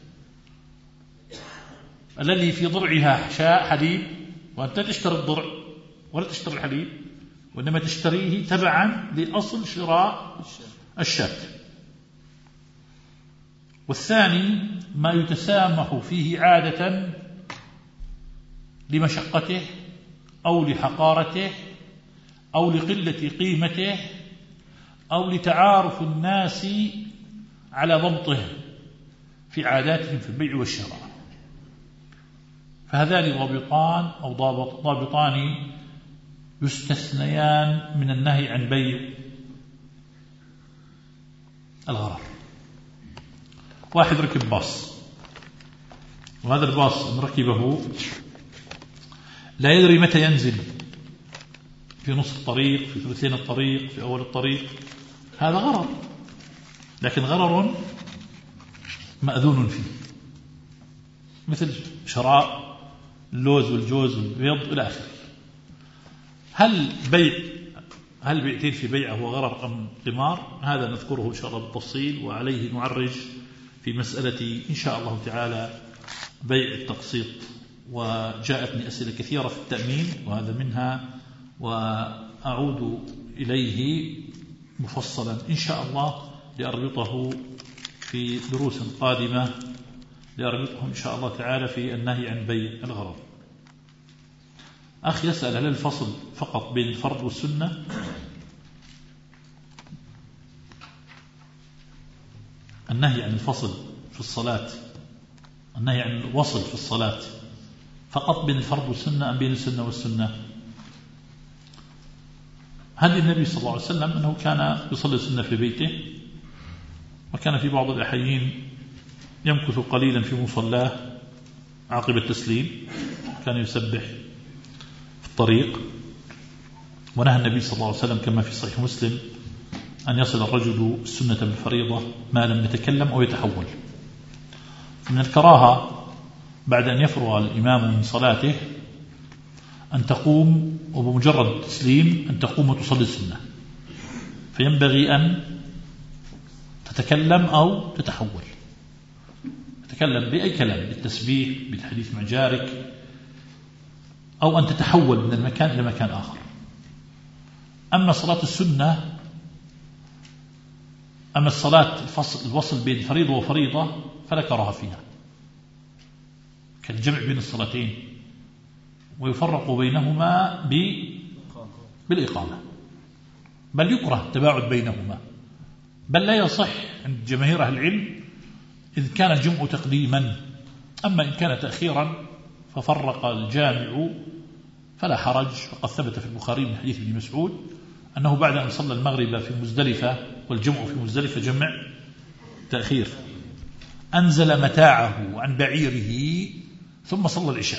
الذي في ضرعها شاء حليب، وأنت تشتري الضرع ولا تشتري الحليب، وإنما تشتريه تبعا لأصل شراء الشاة. والثاني ما يتسامح فيه عادة لمشقته أو لحقارته أو لقلة قيمته أو لتعارف الناس على ضبطه في عاداتهم في البيع والشراء. فهذان ضابطان أو ضابط ضابطان يستثنيان من النهي عن بيع الغرر. واحد ركب باص، وهذا الباص إن ركبه لا يدري متى ينزل، في نصف الطريق، في ثلثين الطريق، في أول الطريق، هذا غرر، لكن غرر مأذون فيه، مثل شراء اللوز والجوز والبيض إلى آخره. هل بيع هل بيعتين في بيعه هو غرر أم قمار؟ هذا نذكره إن شاء الله بالتفصيل، وعليه نعرج في مسألة إن شاء الله تعالى بيع التقسيط. وجاءتني أسئلة كثيرة في التأمين وهذا منها، وأعود إليه مفصلا إن شاء الله لأربطه في دروس قادمة، لأربطه إن شاء الله تعالى في النهي عن بيع الغرر. أخي يسأل هل الفصل فقط بين الفرض والسنة؟ النهي عن الفصل في الصلاة، النهي عن الوصل في الصلاة فقط بين الفرض والسنة أم بين السنة والسنة؟ هدي النبي صلى الله عليه وسلم أنه كان يصلي السنة في بيته، وكان في بعض الأحيان يمكث قليلا في مصلاه عقب التسليم، كان يسبح في الطريق. ونهى النبي صلى الله عليه وسلم كما في صحيح مسلم أن يصل الرجل السنة بالفريضة ما لم يتكلم أو يتحول. من الكراهة بعد أن يفرغ الإمام من صلاته أن تقوم، وبمجرد التسليم أن تقوم وتصلي السنة، فينبغي أن تتكلم أو تتحول، تتكلم بأي كلام، بالتسبيح، بالحديث مع جارك، أو أن تتحول من المكان إلى مكان آخر. أما صلاة السنة، أما الصلاة الفصل الوصل بين فريضة وفريضة فلا كراهة فيها، كالجمع بين الصلاتين، ويفرق بينهما بالإقامة، بل يكره التباعد بينهما، بل لا يصح عند جماهير أهل العلم إذ كان الجمع تقديما. أما إن كان تأخيرا ففرق الجامع فلا حرج. وقد ثبت في البخاري من حديث ابن مسعود أنه بعد أن صلى المغرب في مزدلفة، والجمع في مزدلفة جمع تأخير، أنزل متاعه عن بعيره ثم صلى العشاء.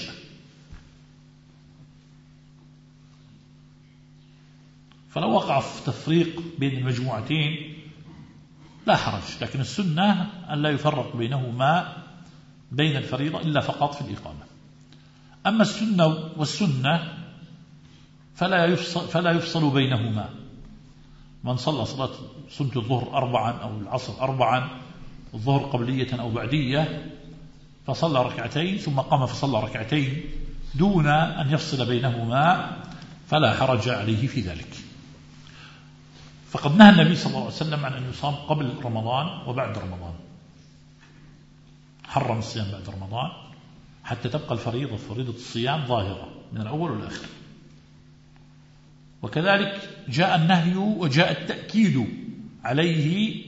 فلو وقع في تفريق بين المجموعتين لا حرج، لكن السنة أن لا يفرق بينهما بين الفريضة إلا فقط في الإقامة. أما السنة والسنة فلا يفصل, فلا يفصل بينهما. من صلى صلاة سنة الظهر أربعا أو العصر أربعا، الظهر قبلية أو بعدية، فصلى ركعتين ثم قام فصلى ركعتين دون أن يفصل بينهما فلا حرج عليه في ذلك. فقد نهى النبي صلى الله عليه وسلم عن أن يصام قبل رمضان وبعد رمضان، حرم الصيام بعد رمضان حتى تبقى الفريضة فريضة الصيام ظاهرة من الأول والآخر. وكذلك جاء النهي وجاء التأكيد عليه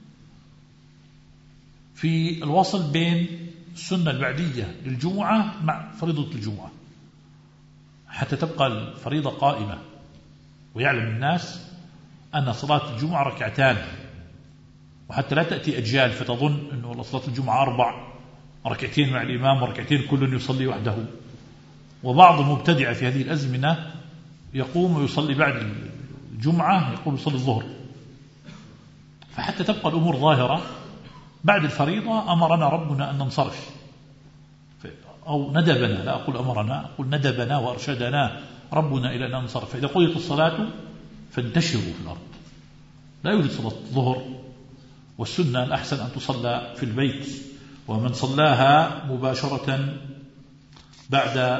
في الوصل بين السنة البعدية للجمعة مع فريضة الجمعة حتى تبقى الفريضة قائمة، ويعلم الناس أن صلاة الجمعة ركعتان، وحتى لا تأتي أجيال فتظن أنه صلاة الجمعة أربع، ركعتين مع الإمام وركعتين كل يصلي وحده. وبعض المبتدعة في هذه الأزمنة يقوم ويصلي بعد الجمعة يقوم يصلي الظهر. فحتى تبقى الأمور ظاهرة بعد الفريضة أمرنا ربنا أن ننصرف، أو ندبنا، لا أقول أمرنا، أقول ندبنا وأرشدنا ربنا إلى أن ننصرف. فإذا قضيت الصلاة فانتشروا في الأرض، لا يوجد صلاة الظهر، والسنة الأحسن أن تصلى في البيت، ومن صلاها مباشرة بعد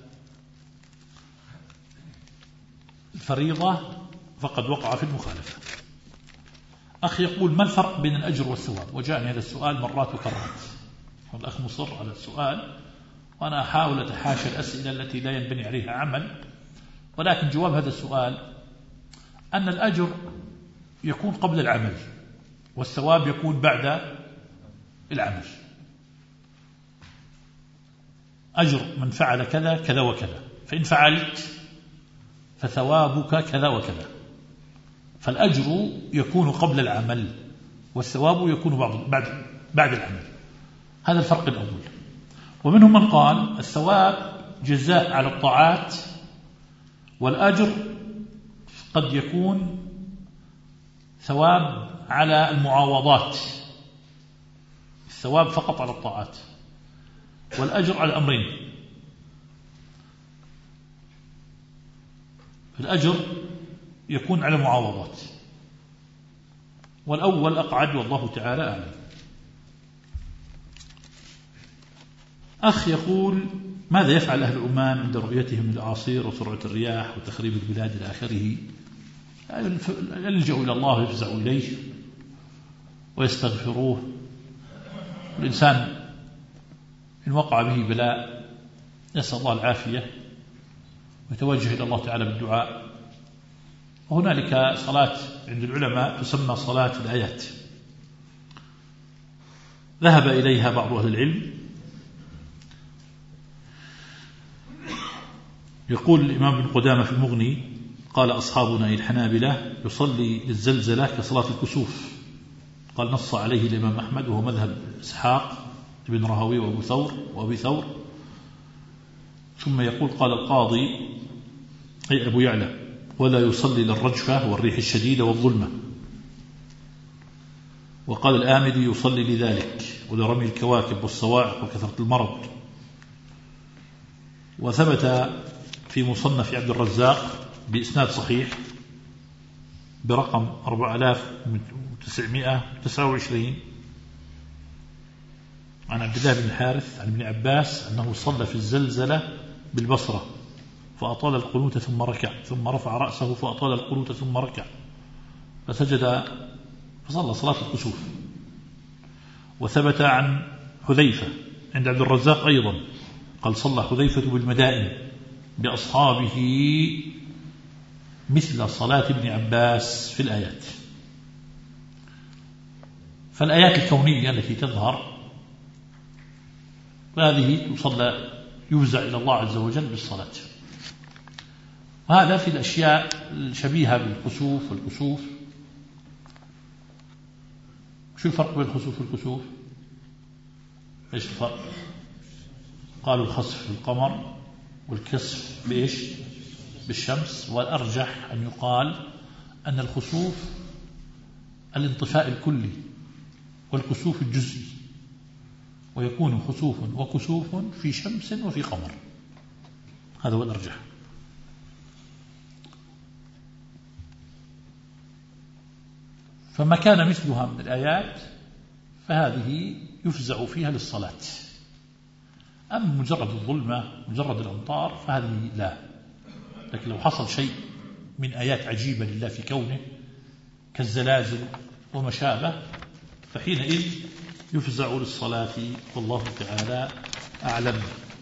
الفريضة فقد وقع في المخالفة. أخي يقول: ما الفرق بين الأجر والثواب؟ وجاءني هذا السؤال مرات وكررت، والأخ مصر على السؤال، وأنا أحاول أتحاشى الأسئلة التي لا ينبني عليها عمل، ولكن جواب هذا السؤال أن الأجر يكون قبل العمل، والثواب يكون بعد العمل. أجر من فعل كذا كذا وكذا، فإن فعلت فثوابك كذا وكذا. فالأجر يكون قبل العمل، والثواب يكون بعد بعد العمل. هذا الفرق الأول. ومنهم من قال الثواب جزاء على الطاعات، والأجر قد يكون ثواب على المعاوضات، الثواب فقط على الطاعات، والأجر على الأمرين. الأجر يكون على معاوضات، والأول أقعد والله تعالى أعلم. أخ يقول: ماذا يفعل أهل عمان عند رؤيتهم الأعاصير وسرعة الرياح وتخريب البلاد إلى آخره؟ يلجأوا إلى الله ويفزعوا إليه ويستغفروه. الإنسان إن وقع به بلاء يسأل الله العافية ويتوجه إلى الله تعالى بالدعاء. وهنالك صلاة عند العلماء تسمى صلاة الآيات، ذهب إليها بعض أهل العلم. يقول الإمام ابن قدامة في المغني: قال أصحابنا الحنابلة يصلي للزلزلة كصلاة الكسوف. قال نص عليه الإمام أحمد، وهو مذهب إسحاق بن راهويه وأبو ثور وأبي ثور. ثم يقول: قال القاضي أي أبو يعلى: ولا يصلي للرجفة والريح الشديدة والظلمة. وقال الآمدي: يصلي لذلك ولرمي الكواكب والصواعق وكثرة المرض. وثبت في مصنف عبد الرزاق بإسناد صحيح برقم أربعة آلاف وتسعمائة وتسعة وعشرين عن عبد الله بن الحارث عن ابن عباس أنه صلى في الزلزلة بالبصرة فأطال القنوت ثم ركع، ثم رفع رأسه فأطال القنوت ثم ركع، فسجد فصلى صلاة الكسوف. وثبت عن حذيفة عند عبد الرزاق أيضا قال: صلى حذيفة بالمدائن بأصحابه مثل صلاة ابن عباس في الآيات. فالآيات الكونية التي تظهر هذه يصلى يفزع إلى الله عز وجل بالصلاة. وهذا في الأشياء الشبيهة بالخسوف والكسوف. شو الفرق بين الخسوف والكسوف؟ إيش الفرق؟ قالوا الخسف بالقمر والكسف بإيش؟ بالشمس. والأرجح أن يقال أن الخسوف الانطفاء الكلي والكسوف الجزئي، ويكون خسوف وكسوف في شمس وفي قمر. هذا هو الأرجح. فما كان مثلها من الآيات فهذه يفزع فيها للصلاة. أما مجرد الظلمة مجرد الأمطار فهذه لا. لكن لو حصل شيء من آيات عجيبة لله في كونه كالزلازل وما شابه فحينئذ يفزع للصلاة، والله تعالى أعلم.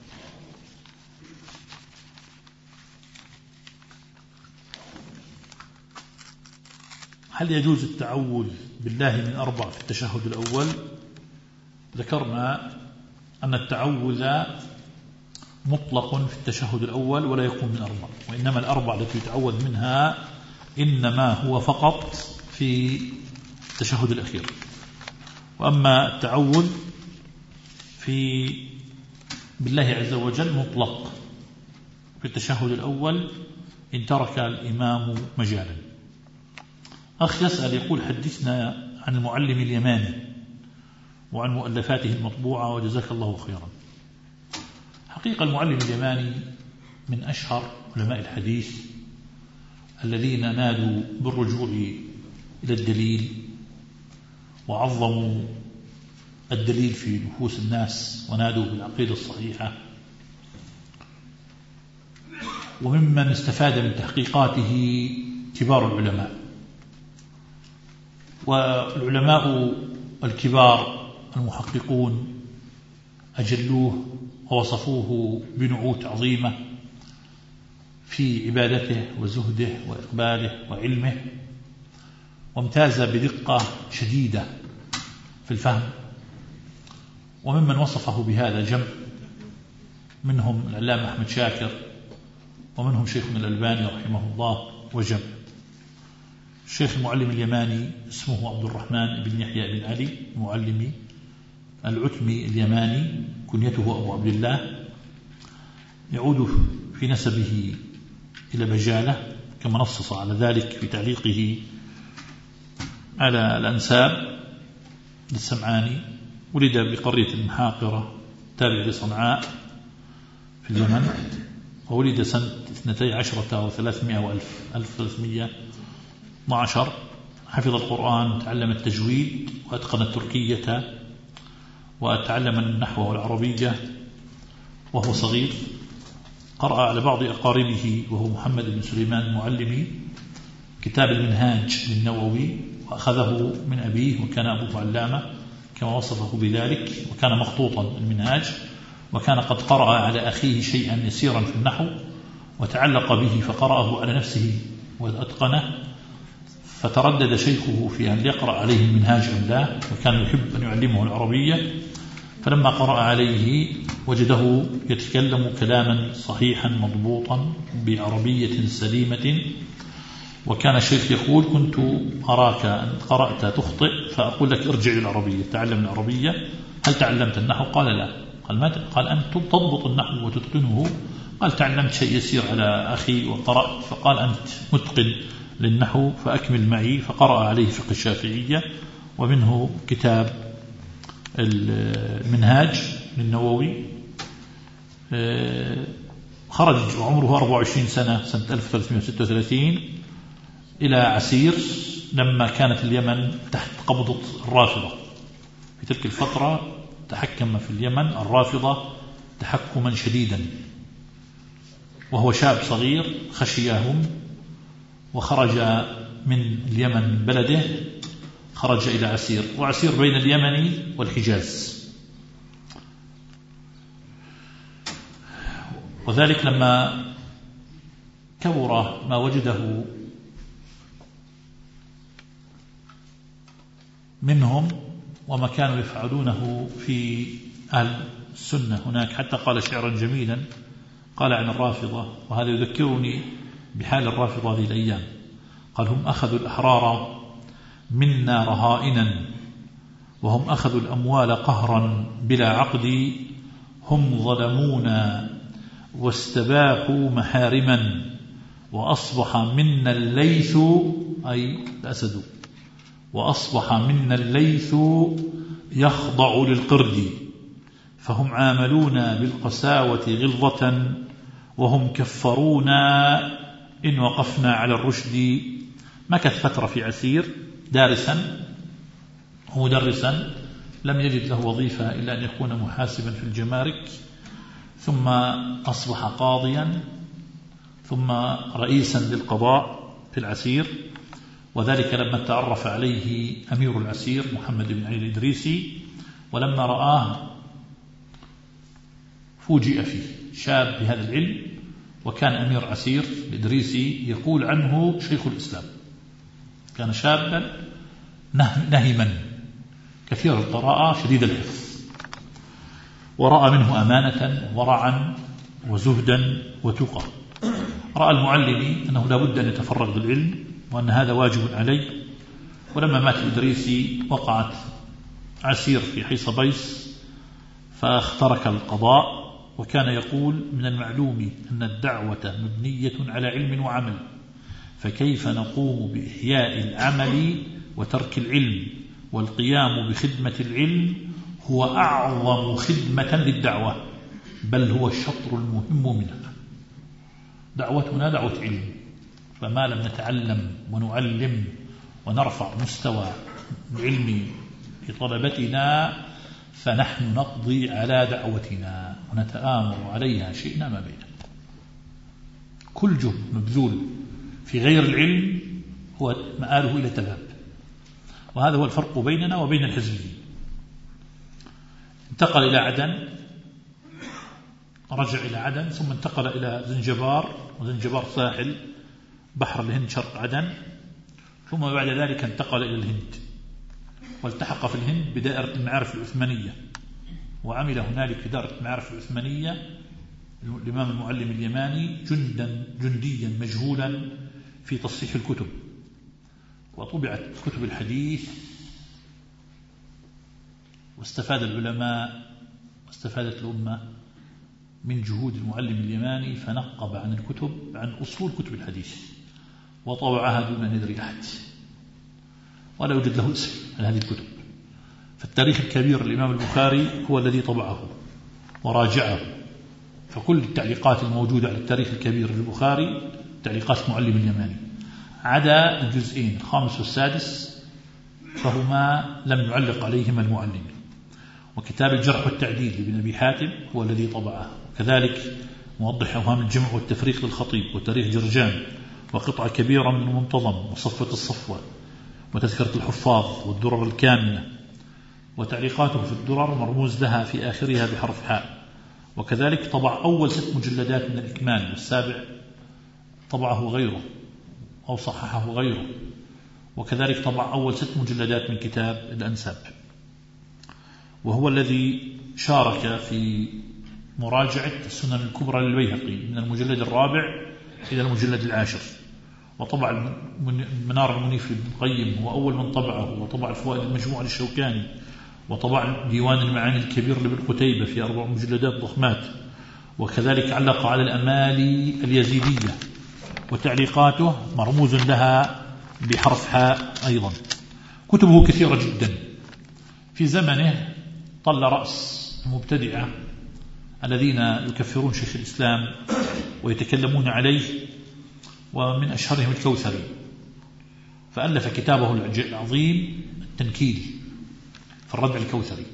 هل يجوز التعوذ بالله من أربع في التشهد الأول؟ ذكرنا أن التعوذ مطلق في التشهد الأول ولا يكون من أربع، وإنما الأربع التي يتعوذ منها إنما هو فقط في التشهد الأخير. وأما التعوذ في بالله عز وجل مطلق في التشهد الأول إن ترك الإمام مجالا. أخ يسأل يقول حدثنا عن المعلم اليماني وعن مؤلفاته المطبوعة وجزاك الله خيرا. حقيقة المعلم اليماني من أشهر علماء الحديث الذين نادوا بالرجوع إلى الدليل وعظموا الدليل في نفوس الناس ونادوا بالعقيدة الصحيحة، وممن استفاد من تحقيقاته كبار العلماء. والعلماء الكبار المحققون أجلوه ووصفوه بنعوت عظيمة في عبادته وزهده وإقباله وعلمه، وامتاز بدقة شديدة في الفهم. وممن وصفه بهذا جمع، منهم العلامة أحمد شاكر ومنهم شيخنا الألباني رحمه الله وجمع. الشيخ المعلم اليماني اسمه عبد الرحمن بن يحيى بن علي المعلمي العتمي اليماني، كنيته أبو عبد الله، يعود في نسبه إلى بجالة كما نصص على ذلك في تعليقه على الأنساب للسمعاني. ولد بقرية المحاقرة تابع لصنعاء في اليمن، وولد سنة اثنتي عشرة وثلاثمائة وألف ألف ثلاثمائة واثني عشر. حفظ القرآن، تعلم التجويد وأتقن التركية وتعلم النحو والعربية وهو صغير. قرأ على بعض أقاربه وهو محمد بن سليمان المعلمي كتاب المنهاج للنووي، وأخذه من أبيه وكان أبوه علامة كما وصفه بذلك، وكان مخطوطا المنهاج، وكان قد قرأ على أخيه شيئا يسيرا في النحو وتعلق به فقرأه على نفسه وأتقنه، فتردد شيخه في أن يقرأ عليه المنهاج أم لا، وكان يحب أن يعلمه العربية. فلما قرأ عليه وجده يتكلم كلاما صحيحا مضبوطا بعربية سليمة، وكان الشيخ يقول كنت أراك أن قرأت تخطئ فأقول لك ارجع للعربية، تعلم العربية. هل تعلمت النحو؟ قال لا. قال ما قال أنت تضبط النحو وتتقنه؟ قال تعلمت شيء يسير على أخي وقرأت. فقال أنت متقن للنحو فأكمل معي. فقرأ عليه فقه الشافعية ومنه كتاب المنهاج للنووي. خرج وعمره أربعة وعشرين سنة سنة ألف وثلاثمائة وستة وثلاثين إلى عسير لما كانت اليمن تحت قبضة الرافضة. في تلك الفترة تحكم في اليمن الرافضة تحكما شديدا، وهو شاب صغير خشيهم وخرج من اليمن من بلده، خرج إلى عسير، وعسير بين اليمن والحجاز. وذلك لما كبر ما وجده منهم وما كانوا يفعلونه في أهل السنة هناك، حتى قال شعرا جميلا قال عن الرافضة، وهذا يذكرني بحال الرافضة هذه الأيام، قال: هم أخذوا الأحرار منا رهائنا، وهم أخذوا الأموال قهرا بلا عقد، هم ظلمونا واستباحوا محارما، وأصبح منا الليث، أي الأسد، وأصبح منا الليث يخضع للقرد، فهم عاملونا بالقساوة غلظة، وهم كفرونا إن وقفنا على الرشد. مكث فترة في عسير دارسا ومدرسا، لم يجد له وظيفة إلا أن يكون محاسبا في الجمارك، ثم أصبح قاضيا، ثم رئيسا للقضاء في العسير، وذلك لما تعرف عليه أمير العسير محمد بن علي الإدريسي، ولما رآه فوجئ فيه، شاب بهذا العلم، وكان أمير عسير الإدريسي يقول عنه شيخ الإسلام، كان شابا نهما كثير القراءة شديد الحفظ، ورأى منه أمانة ورعا وزهدا وتقى. رأى المعلم أنه لا بد أن يتفرغ بالعلم، وأن هذا واجب عليه. ولما مات الإدريسي وقعت عسير في حي صبيس، فاخترك القضاء، وكان يقول: من المعلوم أن الدعوة مبنية على علم وعمل، فكيف نقوم بإحياء العمل وترك العلم؟ والقيام بخدمة العلم هو أعظم خدمة للدعوة، بل هو الشطر المهم منها. دعوتنا دعوة علم، فما لم نتعلم ونعلم ونرفع مستوى العلم لطلبتنا، فنحن نقضي على دعوتنا ونتآمر عليها شئنا ما بينا. كل جهد مبذول في غير العلم هو مآله إلى تباب، وهذا هو الفرق بيننا وبين الحزبيين. انتقل إلى عدن، رجع إلى عدن، ثم انتقل إلى زنجبار، وزنجبار ساحل بحر الهند شرق عدن، ثم بعد ذلك انتقل إلى الهند، والتحق في الهند بدائرة المعارف العثمانية، وعمل هنالك في دائرة المعارف العثمانية الإمام المعلم اليماني جندا جنديا مجهولا في تصحيح الكتب، وطبعت كتب الحديث، واستفاد العلماء واستفادت الأمة من جهود المعلم اليماني، فنقب عن الكتب، عن أصول كتب الحديث، وطبعها دون نذر أحد، ولا يوجد له اسم على هذه الكتب. فالتاريخ الكبير الإمام البخاري هو الذي طبعه وراجعه، فكل التعليقات الموجودة على التاريخ الكبير للبخاري تعليقات معلم اليماني، عدا الجزئين الخامس والسادس فهما لم يعلق عليهما المعلم. وكتاب الجرح والتعديل لابن أبي حاتم هو الذي طبعه، وكذلك موضح أوهام الجمع والتفريق للخطيب، وتاريخ جرجان، وقطعة كبيرة من المنتظم، وصفوة الصفوة، وتذكرة الحفاظ، والدرر الكامنة، وتعليقاته في الدرر مرموز لها في آخرها بحرف حاء. وكذلك طبع أول ست مجلدات من الإكمال، والسابع طبعه غيره أو صححه غيره. وكذلك طبع أول ست مجلدات من كتاب الأنساب، وهو الذي شارك في مراجعة السنن الكبرى للبيهقي من المجلد الرابع إلى المجلد العاشر. وطبع المنار المنيف لابن القيم هو أول من طبعه، وطبع الفوائد المجموعة للشوكاني، وطبع ديوان المعاني الكبير لابن قتيبة في أربع مجلدات ضخمات. وكذلك علق على الأمالي اليزيدية، وتعليقاته مرموز لها بحرف حاء أيضا. كتبه كثيرة جدا. في زمنه طل رأس المبتدعة الذين يكفرون شيخ الإسلام ويتكلمون عليه، ومن أشهرهم الكوثري، فألف كتابه العظيم التنكيل في الردع الكوثري.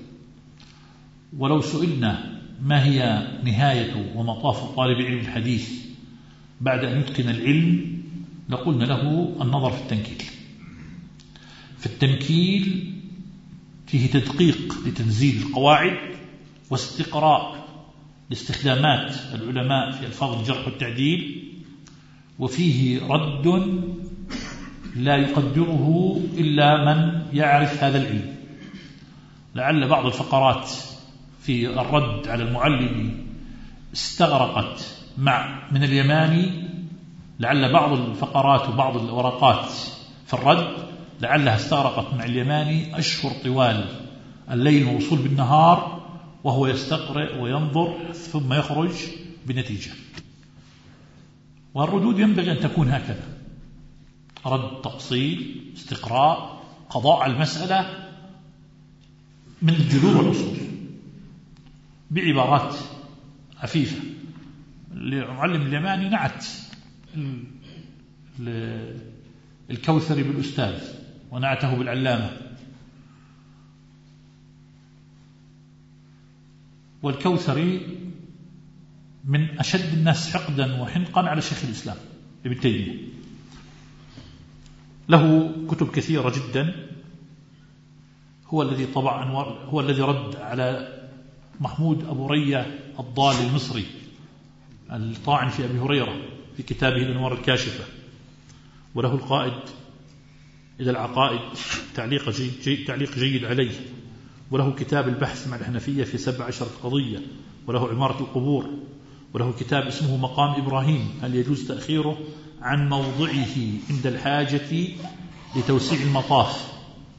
ولو سئلنا ما هي نهاية ومطاف طالب علم الحديث بعد أن يتقن العلم، لقلنا له النظر في التنكيل. في التنكيل فيه تدقيق لتنزيل القواعد، واستقراء لاستخدامات العلماء في ألفاظ الجرح والتعديل، وفيه رد لا يقدره إلا من يعرف هذا العلم. لعل بعض الفقرات في الرد على المعلم استغرقت مع من اليماني، لعل بعض الفقرات وبعض الورقات في الرد لعلها استغرقت مع اليماني أشهر طوال، الليل موصول بالنهار وهو يستقرئ وينظر ثم يخرج بنتيجة. والردود ينبغي أن تكون هكذا: رد، تقصير، استقراء، قضاء على المسألة من الجذور والأصول بعبارات عفيفة. المعلم اليماني نعت الكوثري بالأستاذ ونعته بالعلامة، والكوثري من أشد الناس حقدا وحنقا على شيخ الإسلام ابن تيمية. له كتب كثيرة جدا، هو الذي طبع أنوار، هو الذي رد على محمود أبو رية الضال المصري الطاعن في أبي هريرة في كتابه الأنوار الكاشفة، وله القائد إلى العقائد تعليق جيد, تعليق جيد عليه، وله كتاب البحث مع الحنفية في سبع عشرة قضية، وله عمارة القبور، وله كتاب اسمه مقام إبراهيم هل يجوز تأخيره عن موضعه عند الحاجة لتوسيع المطاف،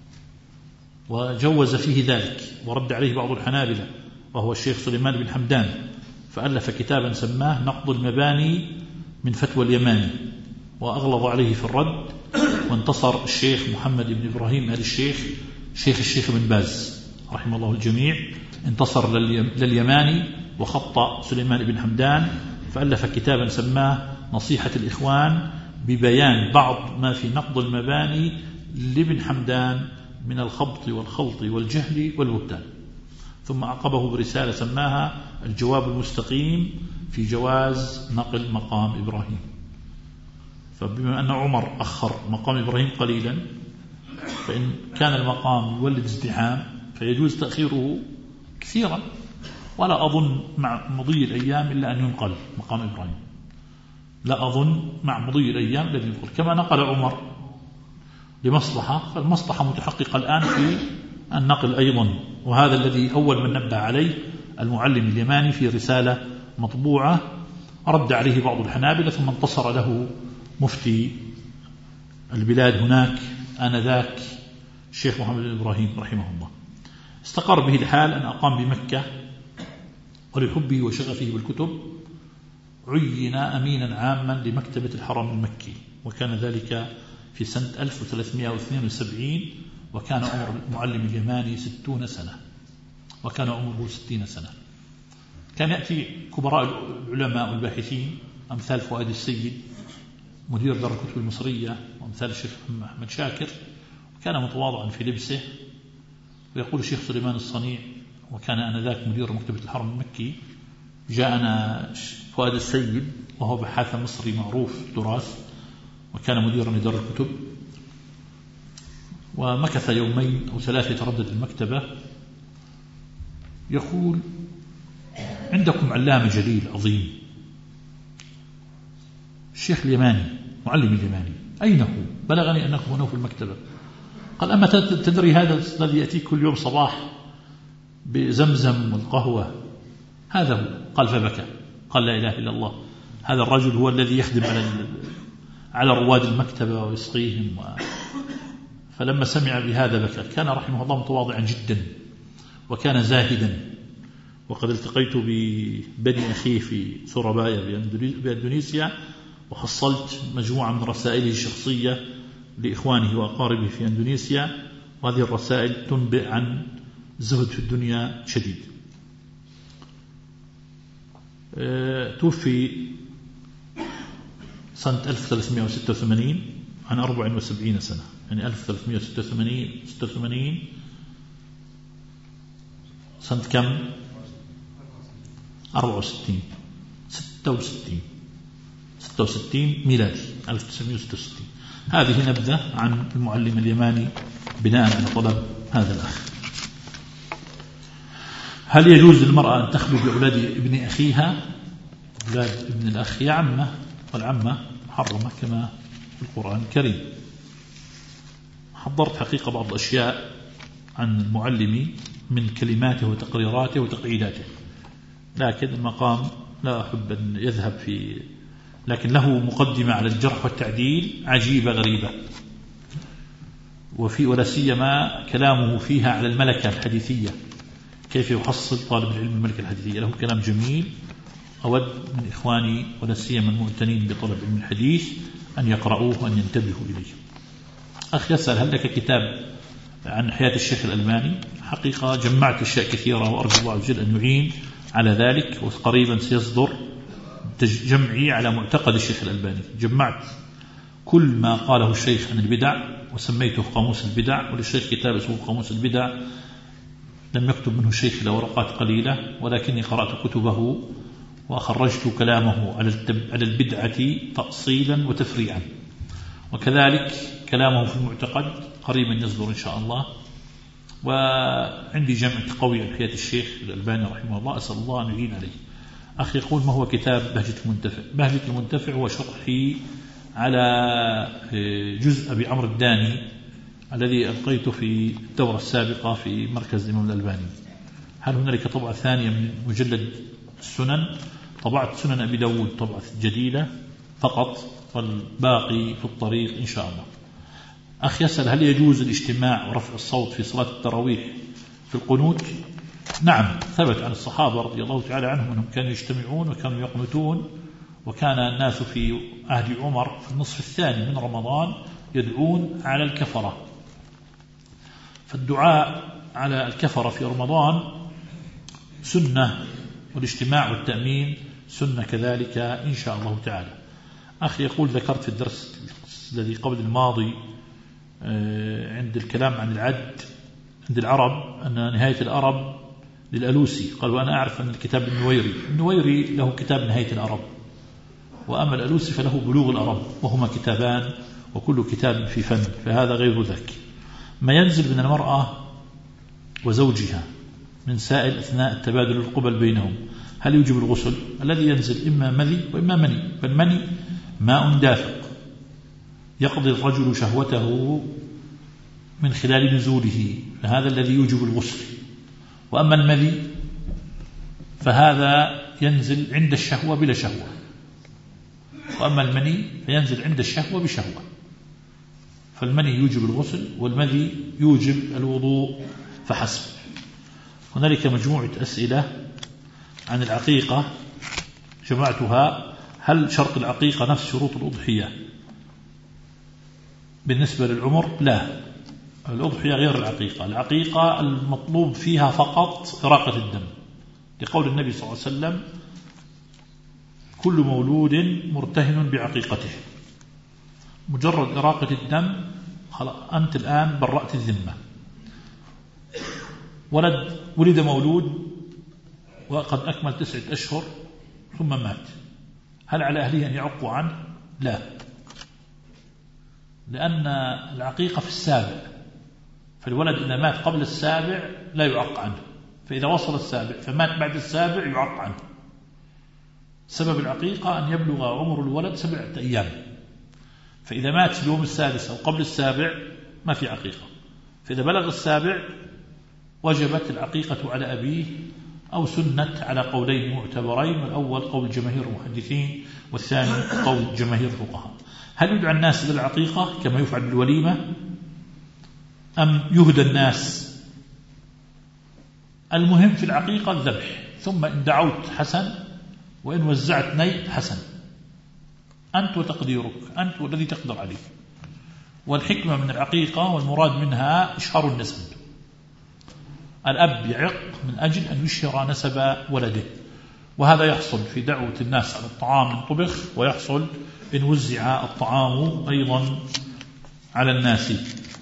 وجوز فيه ذلك ورد عليه بعض الحنابلة وهو الشيخ سليمان بن حمدان، فألف كتابا سماه نقض المباني من فتوى اليماني، وأغلظ عليه في الرد. وانتصر الشيخ محمد بن إبراهيم آل الشيخ شيخ الشيخ بن باز رحمه الله الجميع، انتصر لليماني وخط سليمان بن حمدان، فألف كتابا سماه نصيحة الإخوان ببيان بعض ما في نقض المباني لابن حمدان من الخبط والخلط والجهل والبهتان. ثم أعقبه برسالة سماها الجواب المستقيم في جواز نقل مقام إبراهيم. فبما أن عمر أخر مقام إبراهيم قليلا، فإن كان المقام يولد ازدحام فيجوز تأخيره كثيرا، ولا أظن مع مضي الأيام إلا أن ينقل مقام إبراهيم، لا أظن مع مضي الأيام الذي ينقل، كما نقل عمر لمصلحة، فالمصلحة متحققة الآن في النقل أيضا. وهذا الذي أول من نبه عليه المعلم اليماني في رسالة مطبوعة رد عليه بعض الحنابلة، ثم انتصر له مفتي البلاد هناك آنذاك الشيخ محمد بن إبراهيم رحمه الله. استقر به الحال أن أقام بمكة، ولحبه وشغفه بالكتب عين أمينا عاما لمكتبة الحرم المكي، وكان ذلك في سنة ألف وثلاثمائة واثنين وسبعين، وكان عمر المعلم اليماني ستون سنة، وكان عمره ستين سنة. كان يأتي كبراء العلماء والباحثين أمثال فؤاد السيد مدير دار الكتب المصرية، وأمثال الشيخ محمد شاكر، وكان متواضعا في لبسه. ويقول الشيخ سليمان الصنيع وكان آنذاك مدير مكتبة الحرم المكي: جاءنا فؤاد السيد وهو بحاث مصري معروف تراث، وكان مديرا لدار الكتب، ومكث يومين أو ثلاثة يتردد المكتبة، يقول: عندكم علامة جليل عظيم الشيخ اليماني معلم اليماني، أين هو؟ بلغني أنه هنا في المكتبة. قال: أما تدري هذا الذي يأتيك كل يوم صباح بزمزم والقهوة؟ هذا هو. قال: فبكى، قال: لا إله إلا الله، هذا الرجل هو الذي يخدم على على رواد المكتبة ويسقيهم. و... فلما سمع بهذا بكى. كان رحمه الله متواضعا جدا، وكان زاهدا. وقد التقيت ببني أخيه في سورابايا بأندونيسيا، وحصلت مجموعة من رسائله الشخصية لإخوانه وأقاربه في أندونيسيا، وهذه الرسائل تنبئ عن زهد في الدنيا شديد. أه توفي سنة ألف وثلاثمائة وستة وثمانين عن أربع وسبعين سنة، يعني ألف وثلاثمائة وستة وثمانين سنة كم؟ أربعة وستين ستة وستين ستة وستين ميلادي ألف وتسعمائة وستة وستين. هذه نبذة عن المعلم اليماني بناء على طلب هذا الأخ. هل يجوز للمرأة أن تخلو بأولاد ابن أخيها؟ أولاد ابن الأخ يا عمه، والعمة محرمة كما في القرآن الكريم. حضرت حقيقة بعض الأشياء عن المعلم من كلماته وتقريراته وتقعيداته، لكن المقام لا أحب أن يذهب في، لكن له مقدمة على الجرح والتعديل عجيبة غريبة، وفي ولا سيما كلامه فيها على الملكة الحديثية، كيف يحصل طالب العلم الملكة الحديثية، له كلام جميل. أود من إخواني ولا سيما المعتنين بطلب علم الحديث أن يقرؤوه وأن ينتبهوا إليه. أخ يسأل هل لك كتاب عن حياة الشيخ الألباني؟ حقيقة جمعت أشياء كثيرة وأرجو الله عز وجل أن يعين على ذلك، وقريبا سيصدر جمعي على معتقد الشيخ الألباني. جمعت كل ما قاله الشيخ عن البدع وسميته قاموس البدع، وللشيخ كتاب اسمه قاموس البدع، لم يكتب منه الشيخ إلا ورقات قليلة، ولكني قرأت كتبه وخرجت كلامه على البدعة تأصيلا وتفريعا، وكذلك كلامه في المعتقد قريبا يصدر إن شاء الله. وعندي جمع قوي عن حياة الشيخ الألباني رحمه الله، أسأل الله أن يعين عليه. أخي يقول ما هو كتاب بهجة المنتفع؟ بهجة المنتفع هو شرحي على جزء أبي عمرو الداني الذي ألقيته في الدورة السابقة في مركز الإمام الألباني. هل هنالك طبعة ثانية من مجلد السنن؟ طبعت سنن أبي داود طبعة جديدة فقط، والباقي في الطريق إن شاء الله. أخ يسأل هل يجوز الاجتماع ورفع الصوت في صلاة التراويح في القنوت؟ نعم، ثبت عن الصحابة رضي الله تعالى عنهم أنهم كانوا يجتمعون وكانوا يقنتون، وكان الناس في عهد عمر في النصف الثاني من رمضان يدعون على الكفرة، فالدعاء على الكفرة في رمضان سنة، والاجتماع والتأمين سنة كذلك إن شاء الله تعالى. أخي يقول ذكرت في الدرس الذي قبل الماضي عند الكلام عن العد عند العرب أن نهاية العرب للألوسي، قال وأنا أعرف أن الكتاب النويري النويري له كتاب نهاية العرب، وأما الألوسي فله بلوغ العرب، وهما كتابان وكل كتاب في فن، فهذا غير ذاك. ما ينزل من المرأة وزوجها من سائل أثناء التبادل القبل بينهم هل يوجب الغسل؟ الذي ينزل إما مذي وإما مني، فالمني ماء دافق يقضي الرجل شهوته من خلال نزوله، فهذا الذي يوجب الغسل. وأما المذي فهذا ينزل عند الشهوة بلا شهوة، وأما المني فينزل عند الشهوة بشهوة، فالمني يوجب الغسل والمذي يوجب الوضوء فحسب. هنالك مجموعة أسئلة عن العقيقة جمعتها. هل شرط العقيقة نفس شروط الأضحية بالنسبة للعمر؟ لا، الأضحية غير العقيقة. العقيقة المطلوب فيها فقط إراقة الدم، لقول النبي صلى الله عليه وسلم كل مولود مرتهن بعقيقته، مجرد إراقة الدم خلاص أنت الآن برأت الذمة. ولد ولد مولود وقد أكمل تسعة أشهر ثم مات، هل على أهله أن يعقوا عنه؟ لا، لأن العقيقة في السابع، فالولد إذا مات قبل السابع لا يعق عنه، فإذا وصل السابع فمات بعد السابع يعق عنه. سبب العقيقة أن يبلغ عمر الولد سبعة أيام، فإذا مات في اليوم السادس أو قبل السابع ما في عقيقة، فإذا بلغ السابع وجبت العقيقة على أبيه أو سنت على قولين معتبرين، والأول قول جماهير المحدثين والثاني قول جماهير الفقهاء. هل يدعى الناس إلى العقيقة كما يفعل بالوليمة أم يهدى الناس؟ المهم في العقيقة الذبح، ثم إن دعوت حسن وإن وزعت ني حسن، أنت وتقديرك، أنت والذي تقدر عليه. والحكمة من العقيقة والمراد منها إشهار النسب، الأب يعق من أجل أن يشهر نسب ولده، وهذا يحصل في دعوة الناس على الطعام من طبخ، ويحصل إن وزع الطعام أيضا على الناس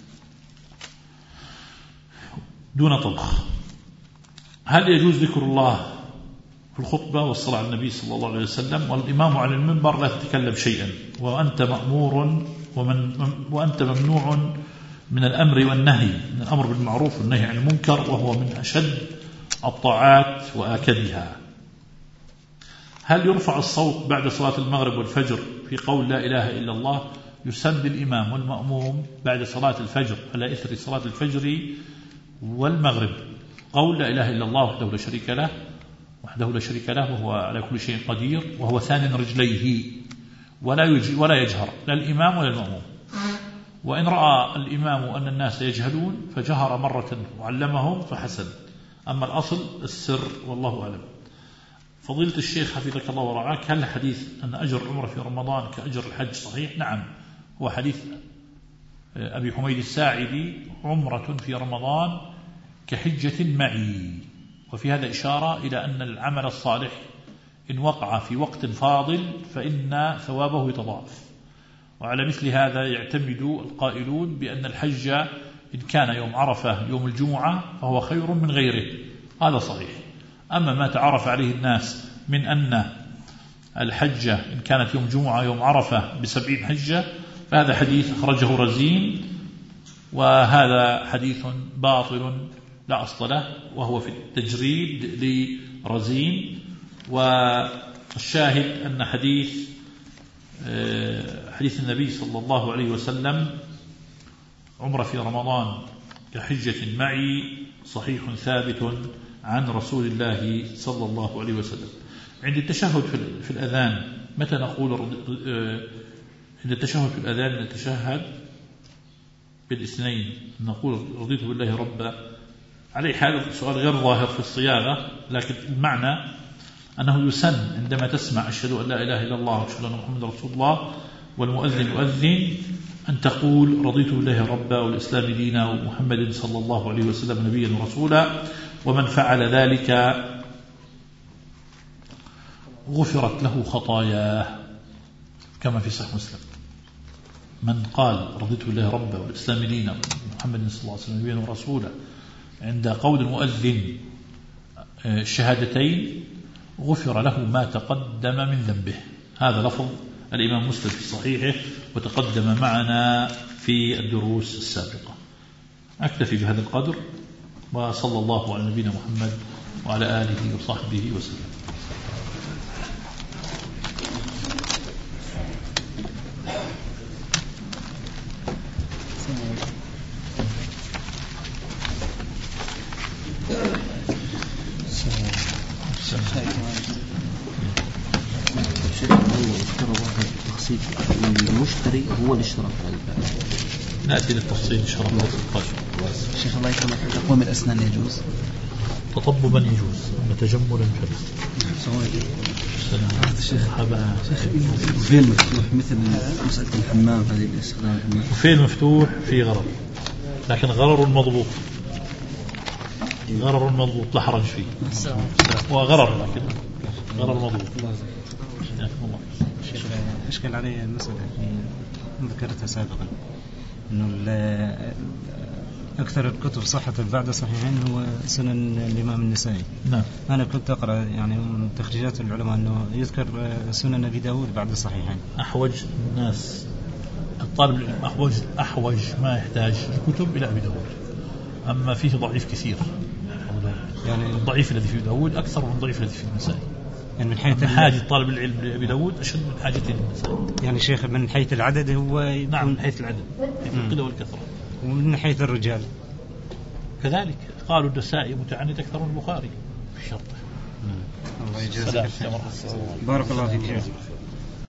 دون طبخ. هل يجوز ذكر الله في الخطبة والصلاة على النبي صلى الله عليه وسلم والإمام على المنبر لا تتكلم شيئا وأنت مأمور ومن وأنت ممنوع من الأمر والنهي، من الأمر بالمعروف والنهي عن المنكر، وهو من أشد الطاعات وآكدها؟ هل يرفع الصوت بعد صلاة المغرب والفجر في قول لا إله إلا الله؟ يسن الإمام والمأموم بعد صلاة الفجر على إثر صلاة الفجر والمغرب، قول لا إله إلا الله وحده لا شريك له وحده لا شريك له وهو على كل شيء قدير وهو ثان رجليه ولا ولا يجهر لا الإمام ولا المأموم. وإن رأى الإمام أن الناس يجهلون فجهر مرة وعلمهم فحسن، أما الأصل السر والله أعلم. فضيلة الشيخ حفظك الله ورعاك، هل حديث أن أجر العمرة في رمضان كأجر الحج صحيح؟ نعم، هو حديث أبي حميد الساعدي عمرة في رمضان كحجة معي، وفي هذا إشارة إلى أن العمل الصالح إن وقع في وقت فاضل فإن ثوابه يتضاعف. وعلى مثل هذا يعتمد القائلون بأن الحج إن كان يوم عرفة يوم الجمعة فهو خير من غيره، هذا صحيح. أما ما تعرف عليه الناس من أن الحجة إن كانت يوم جمعة يوم عرفة بسبعين حجة فهذا حديث أخرجه رزين، وهذا حديث باطل لا أصل له، وهو في التجريد لرزين. والشاهد أن حديث حديث النبي صلى الله عليه وسلم عمرة في رمضان كحجة معي صحيح ثابت عن رسول الله صلى الله عليه وسلم. عند التشهد في الأذان متى نقول عند التشهد في الأذان نتشهد بالاثنين نقول رضيت بالله ربا؟ عليه حال سؤال غير ظاهر في الصياغة، لكن المعنى أنه يسن عندما تسمع أشهد أن لا إله إلا الله وأشهد أن محمد رسول الله والمؤذن يؤذن أن تقول رضيت بالله ربا والإسلام دينا ومحمد صلى الله عليه وسلم نبيا ورسولا. ومن فعل ذلك غفرت له خطاياه كما في صحيح مسلم. من قال رضيت بالله ربا والإسلام دينا ومحمد صلى الله عليه وسلم نبيا ورسولا عند قول المؤذن الشهادتين غفر له ما تقدم من ذنبه. هذا لفظ الإمام مسلم في صحيحه وتقدم معنا في الدروس السابقة. أكتفي بهذا القدر، وصلى الله على نبينا محمد وعلى آله وصحبه وسلم. المشتري هو اللي اشترى في البيع. نأتي للتفصيل إن شاء الله في شيخ الله يكرمك، تقويم الأسنان يجوز؟ تطببا يجوز، وتجملا فلا. شيخ فين مفتوح مثل مسألة الحمام هذه الاستخدام الحمام؟ فين مفتوح في غرر، لكن غرر مضبوط، غرر مضبوط لا حرج فيه، وغرر لكن غرر مضبوط. أشكل علي المسألة ذكرتها سابقا أنه أكثر الكتب صحة بعد صحيحين هو سنن الإمام النسائي. نعم. أنا كنت أقرأ يعني من تخريجات العلماء أنه يذكر سنن أبي داود بعد الصحيحين. أحوج الناس الطالب العلم أحوج أحوج ما يحتاج الكتب إلى أبي داود، أما فيه ضعيف كثير، يعني الضعيف الذي في داود أكثر من الضعيف الذي في النسائي. يعني من حيث حاجة طالب العلم لأبي داود أشد من حاجته للنسائي. يعني شيخ من حيث العدد هو نعم من حيث العدد، حيث القلة والكثرة. ومن حيث الرجال كذلك قالوا النسائي متعند أكثر من البخاري في شرطه. الله يجزاك. بارك الله فيك.